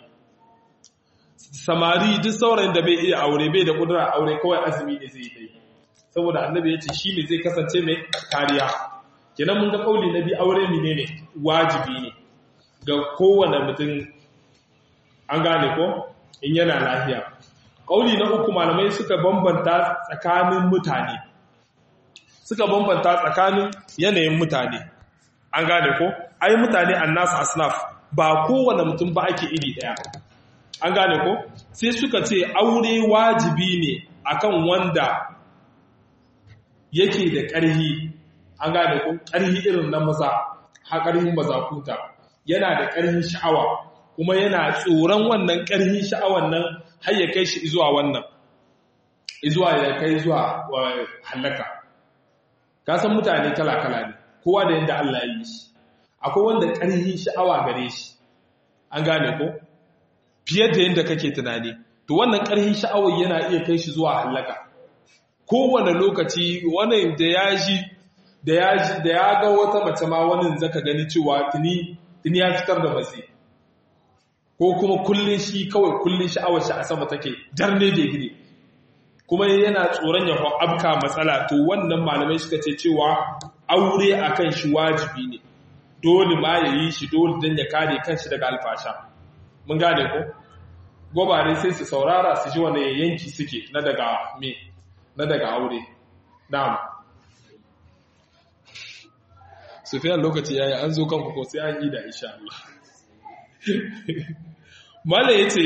samari duk saurayin da bai iya aure bai da kudura aure kawai azumi ne zai yi saboda annabi yace shine zai kasance mai kariya kenan mun ga kauli na bi aure ne ne wajibi ne ga kowane mutum an gane ko in yana lafiya kauli na uku malamai suka bambanta tsakanin mutane suka bambanta tsakanin yanayin mutane an gane ko ai mutane annas asnaf ba kowane mutum ba ake iri daya an gane ko sai suka ce aure wajibi ne akan wanda yake da ƙarhi an gane ko ƙarhi irin na maza ha ƙarhin mazakuta yana da ƙarhin sha'awa kuma yana tsoron wannan ƙarhin sha'awan nan har ya kai shi zuwa wannan zuwa ya kai zuwa halaka ka san mutane kala-kala ne kowa da yadda Allah ya yi shi akwai wanda ƙarhin sha'awa gare shi an gane ko fiye da yadda kake tunani to wannan ƙarhin sha'awar yana iya kai shi zuwa halaka kowane lokaci wannan da ya ji da ya ji da ya ga wata mace ma wani zaka gani cewa tuni tuni ya fitar da matsi ko kuma kullun shi kawai kullun sha'awar shi a sama take darne da gire kuma yana tsoron ya abka matsala, to wannan malamai suka ce cewa aure akan shi wajibi ne, dole ma ya yi shi dole don ya kare kanshi daga alfasha. Mun gane ko? Gwabare sai su saurara su ji wani yanki suke na daga me na daga aure. Na'am. Sufiyan lokaci yayi an zo kanku ko sai an yi da insha Allah. Mala yace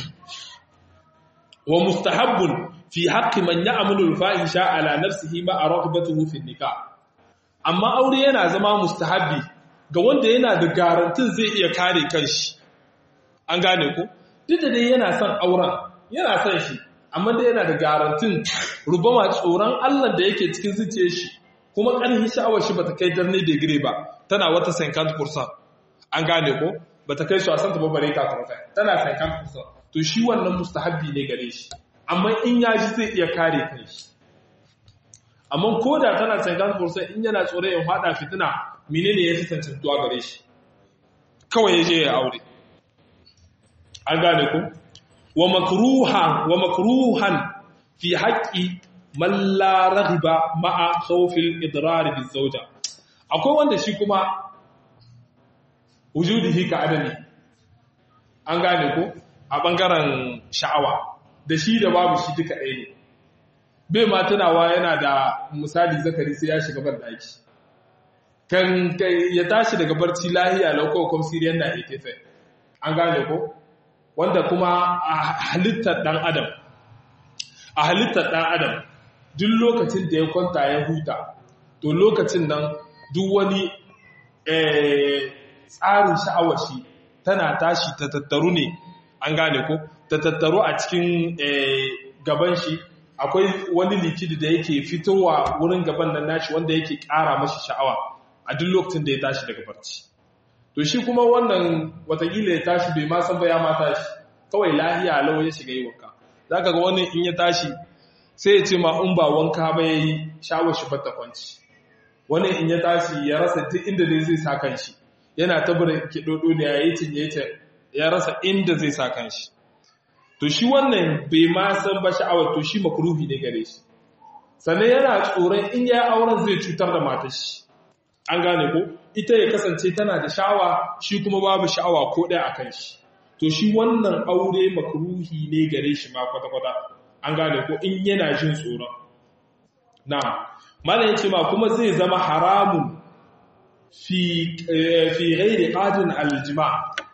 wa mustahabbun fi haqqi man ya'malu al-fahisha ala nafsihi ma raqabatuhu fi nikah. Amma aure yana zama mustahabbi ga wanda yana da garantin zai iya kare kanshi. An gane ko? Duk da dai yana son auren, yana son shi, amma dai yana da garantin rubama tsoron Allah da yake cikin zuciyar shi, kuma ƙarfin sha'awar shi bata kai darne degree ba, tana wata cinquante percent. An gane ko? Bata kai su a santa babare ka karfa. Tana cinquante percent. To shi wannan mustahabbi ne gare shi. Amma in ya ji zai iya kare kanshi. Amma ko da tana cinquante percent in yana tsoron ya fada fitina, menene ya fi tantantuwa gare shi? Kawai ya je ya aure. An gane ku? Wa makruhan wa makruhan fi haqqi man la raghiba ma'a khawfil idrar bil zawja. Akwai wanda shi kuma wujudihi ka adami. An gane ku? A bangaren sha'awa da shi da babu shi duka ɗaya ne. Bai ma tunawa yana da misali zakari sai ya shiga ban daki. Kan ya tashi daga barci lahiya lauko kom siriyan da yake sai. An gane ko? Wanda kuma a halittar ɗan adam a halittar ɗan adam duk lokacin da ya kwanta ya huta, to lokacin nan duk wani tsarin sha'awar shi tana tashi ta tattaru ne. An gane ko? Ta tattaru a cikin gaban shi akwai wani likidi da yake fitowa wurin gaban nan nashi wanda yake ƙara mashi sha'awa a duk lokacin da ya tashi daga barci. To shi kuma wannan watakila ya tashi bai ma san ba ya ma tashi, kawai lahiya lau ya shiga yi wanka. Za ka ga wani in ya tashi sai ya ce ma in ba wanka ba ya yi shawar shi fata kwanci. Wani in ya tashi ya rasa duk inda zai zai sa kan shi, yana tabbara kiɗoɗo da ya yi cinye ta ya rasa inda zai sa kan shi. To shi wannan bai ma san ba sha'awar, to shi makruhi ne gare shi. Sannan yana tsoron in ya auren zai cutar da matar shi. An gane ko? Ita ya kasance tana da sha'awa, shi kuma babu sha'awa ko ɗaya a kan shi. To shi wannan aure makruhi ne gare shi ma kwata-kwata. An gane ko? In yana jin tsoron. Na, mana yace ma kuma zai zama haramun fi fi ghairi qadin aljima.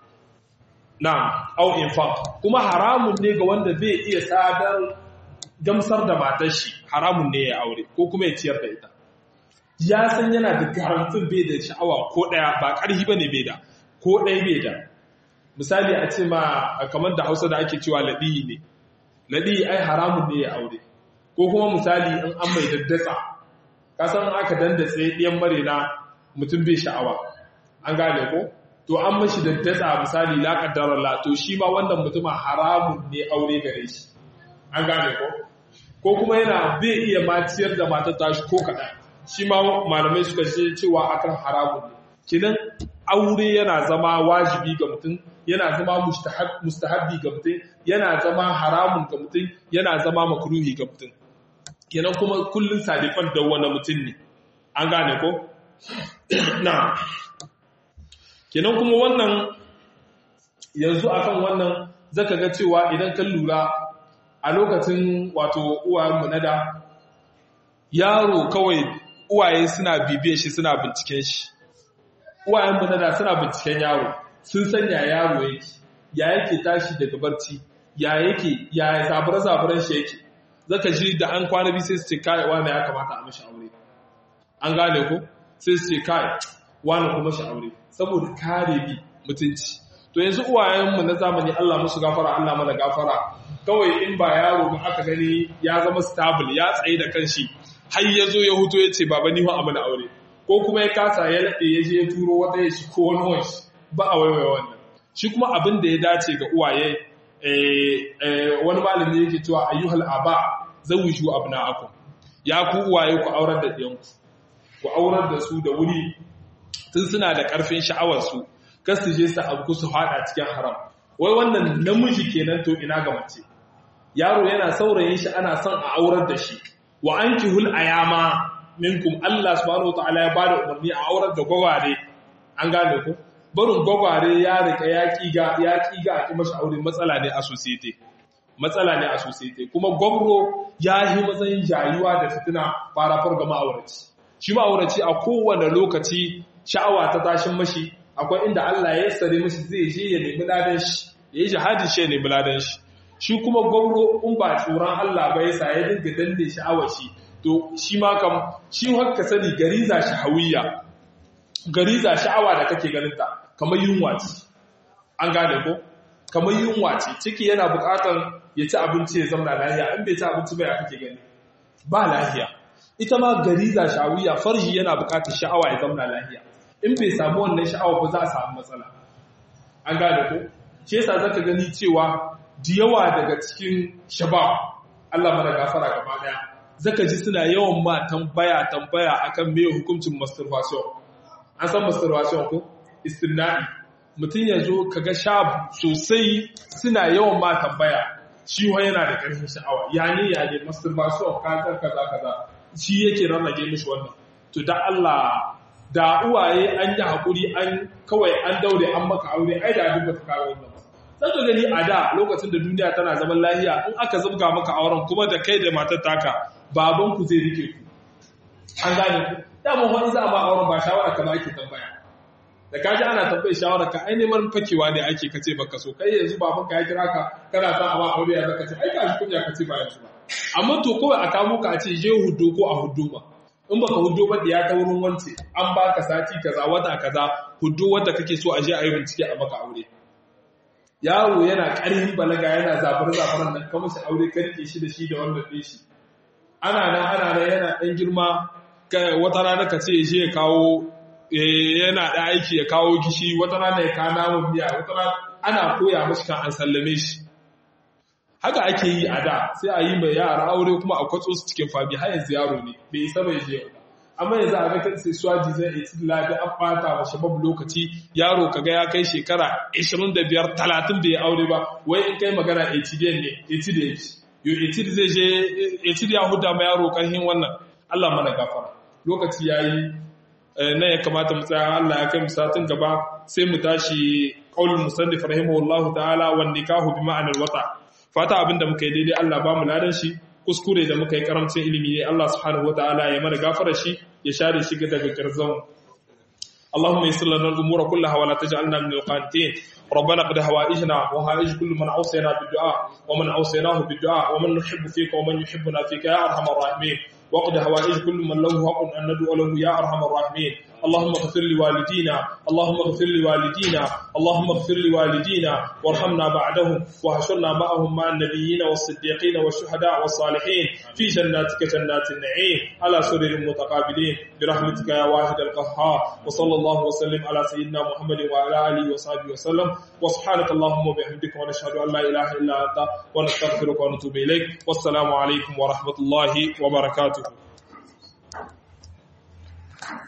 Na, au infaq. Kuma haramun ne ga wanda bai iya sadar gamsar da matar shi, haramun ne ya aure ko kuma ya ciyar da ita. Ya san yana da garantin bai da sha'awa ko ɗaya, ba ƙarfi ba ne bai da, ko ɗaya bai da. Misali a ce ma kamar da Hausa da ake cewa laɗiyi ne, laɗiyi ai haramun ne ya aure. Ko kuma misali in an mai daddatsa, kasan aka dandatse ɗiyan marena mutum bai sha'awa. An gane ko? To an mashi daddatsa misali la ƙaddarar la, to shi ma wannan mutumin haramun ne aure gare shi. An gane ko? Ko kuma yana bai iya ma ciyar da matar tashi ko kaɗan. Shi ma malamai suka ce cewa akan haramun ne. Kinan aure yana zama wajibi ga mutum, yana zama mustahabbi ga mutum, yana zama haramun ga mutum, yana zama makruhi ga mutum. Kinan kuma kullun sadifan da wani mutum ne. An gane ko? Na. Kinan kuma wannan yanzu akan wannan zaka ga cewa idan kan lura a lokacin wato uwayenmu na da, yaro kawai uwaye suna bibiyar shi suna binciken shi. Uwayen mu da suna binciken yaro, sun san ya yaro yake, ya yake tashi daga barci, ya yake, ya zabura-zaburan shi yake. Zaka ji da an kwana bi sai su ce kai wani ya kamata a mashi aure. An gane ko? Sai su ce kai wani kuma shi aure, saboda kare bi mutunci. To yanzu uwayen mu na zamani Allah musu gafara, Allah mana gafara. Kawai in ba yaro ba aka gani ya zama stable, ya tsaye da kanshi. Har ya zo ya huto ya ce baba ni ma amana aure, ko kuma ya kasa ya laɗe ya je ya turo wata ya shi ko wani wanshi, ba a waiwai wannan. Shi kuma abin da ya dace ga uwaye, wani malami yake cewa ayyuhal aba zawishu abna'akum, ya ku uwaye ku aurar da ɗiyanku, ku aurar da su da wuri tun suna da ƙarfin sha'awar su, kar su je su abu su haɗa cikin haram. wai wannan namiji kenan to ina ga mace yaro yana saurayin shi ana son a aurar da shi wa ankihul ayama minkum Allah subhanahu wataala ya bada umarni a aurar da gwagware an gane ko barin gwagware ya rika ya kiga ya kiga a kuma shi aure matsala ne a society matsala ne a society kuma gwabro ya yi matsayin jayuwa da fitina fara farga ma'auraci shi ma'auraci a kowane lokaci sha'awa ta tashin mashi akwai inda Allah ya sare mashi zai je ya nemi ladan shi ya yi jihadin shi ya nemi ladan shi shi kuma gwamro in ba tsoron Allah ba ya sa ya dinga danne sha'awar shi to shi ma kam shi haka sani gariza shahawiyya gariza sha'awa da kake ganin ta kamar yunwa ce an gane ko kamar yunwa ce ciki yana buƙatar ya ci abinci ya zama lafiya in bai ci abinci ba ya kake gani ba lafiya ita ma gariza shahawiyya farji yana buƙatar sha'awa ya zama lafiya in bai samu wannan sha'awa ba za a samu matsala an gane ko shi yasa zaka gani cewa da yawa daga cikin shabab Allah mana gafara gaba daya zaka ji suna yawan ma tambaya tambaya akan me hukuncin masturbation an san masturbation ko istimna'i mutun yazo kaga shab sosai suna yawan ma tambaya shi wa yana da karfin sha'awa yani yani masturbation kaza kaza kaza shi yake rarrage mishi wannan to da Allah da uwaye an yi hakuri an kawai an daure an maka aure ai da duk ba ta kawo wannan zaka gani a da lokacin da duniya tana zaman lafiya in aka zubga maka auren kuma da kai da matar taka baban ku zai rike ku an gane ku da mun wani za ma auren ba shawara ka ba ake tambaya da kaji ana tambayar shawara ka ai neman fakewa ne ake kace baka so kai yanzu baban ka ya kira ka kana son a ba aure ya zaka ce ai ka shi kunya kace ba yanzu ba amma to kawai a kamo ka a ce je hudu ko a hudu ba in baka hudu ba da ya ta wurin wance an baka sati kaza wata kaza hudu wanda kake so a je a yi bincike a maka aure yaro yana ƙarfin balaga yana zabar-zabaran nan kamar shi aure karke shi da shi da wannan ɗin shi ana nan ana nan yana ɗan girma wata rana ka ce shi ya kawo yana ɗan aiki ya kawo gishi wata rana ya kawo namun miya wata rana ana koya mashi kan an sallame shi haka ake yi a da sai a yi mai yara aure kuma a kwatso su cikin fami har yanzu yaro ne bai isa bai je ba amma yanzu a ga sai swaji zai yi tilla da an fata wa shabab lokaci yaro kaga ya kai shekara ashirin da biyar talatin bai aure ba wai in kai magana H D ne H D yo H D zai je H D ya huda ma yaro karhin wannan Allah mana gafara lokaci yayi na ya kamata mu tsaya Allah ya kai mu satin gaba sai mu tashi qaulul musannif rahimahullahu ta'ala wan nikahu bi ma'anal wata fata abinda muka yi daidai Allah ba mu ladan shi kuskure da muka yi karamcin ilimi ne Allah subhanahu wataala ya mana gafara shi ya share shi daga garzan اللهم يسر لنا الامور كلها ولا تجعلنا من القانتين ربنا قد هوائجنا وهائج كل من اوصينا بالدعاء ومن اوصيناه بالدعاء ومن نحب فيك ومن يحبنا فيك يا ارحم الراحمين وقد هوائج كل من له حق ان ندعو له يا ارحم الراحمين اللهم اغفر لوالدينا اللهم اغفر لوالدينا اللهم اغفر لوالدينا وارحمنا بعدهم واحشرنا معهم مع النبيين والصديقين والشهداء والصالحين في جناتك جنات النعيم على سرر متقابلين برحمتك يا واحد القهار وصلى الله وسلم على سيدنا محمد وعلى اله وصحبه وسلم وسبحانك اللهم وبحمدك ونشهد ان لا اله الا انت ونستغفرك ونتوب اليك والسلام عليكم ورحمه الله وبركاته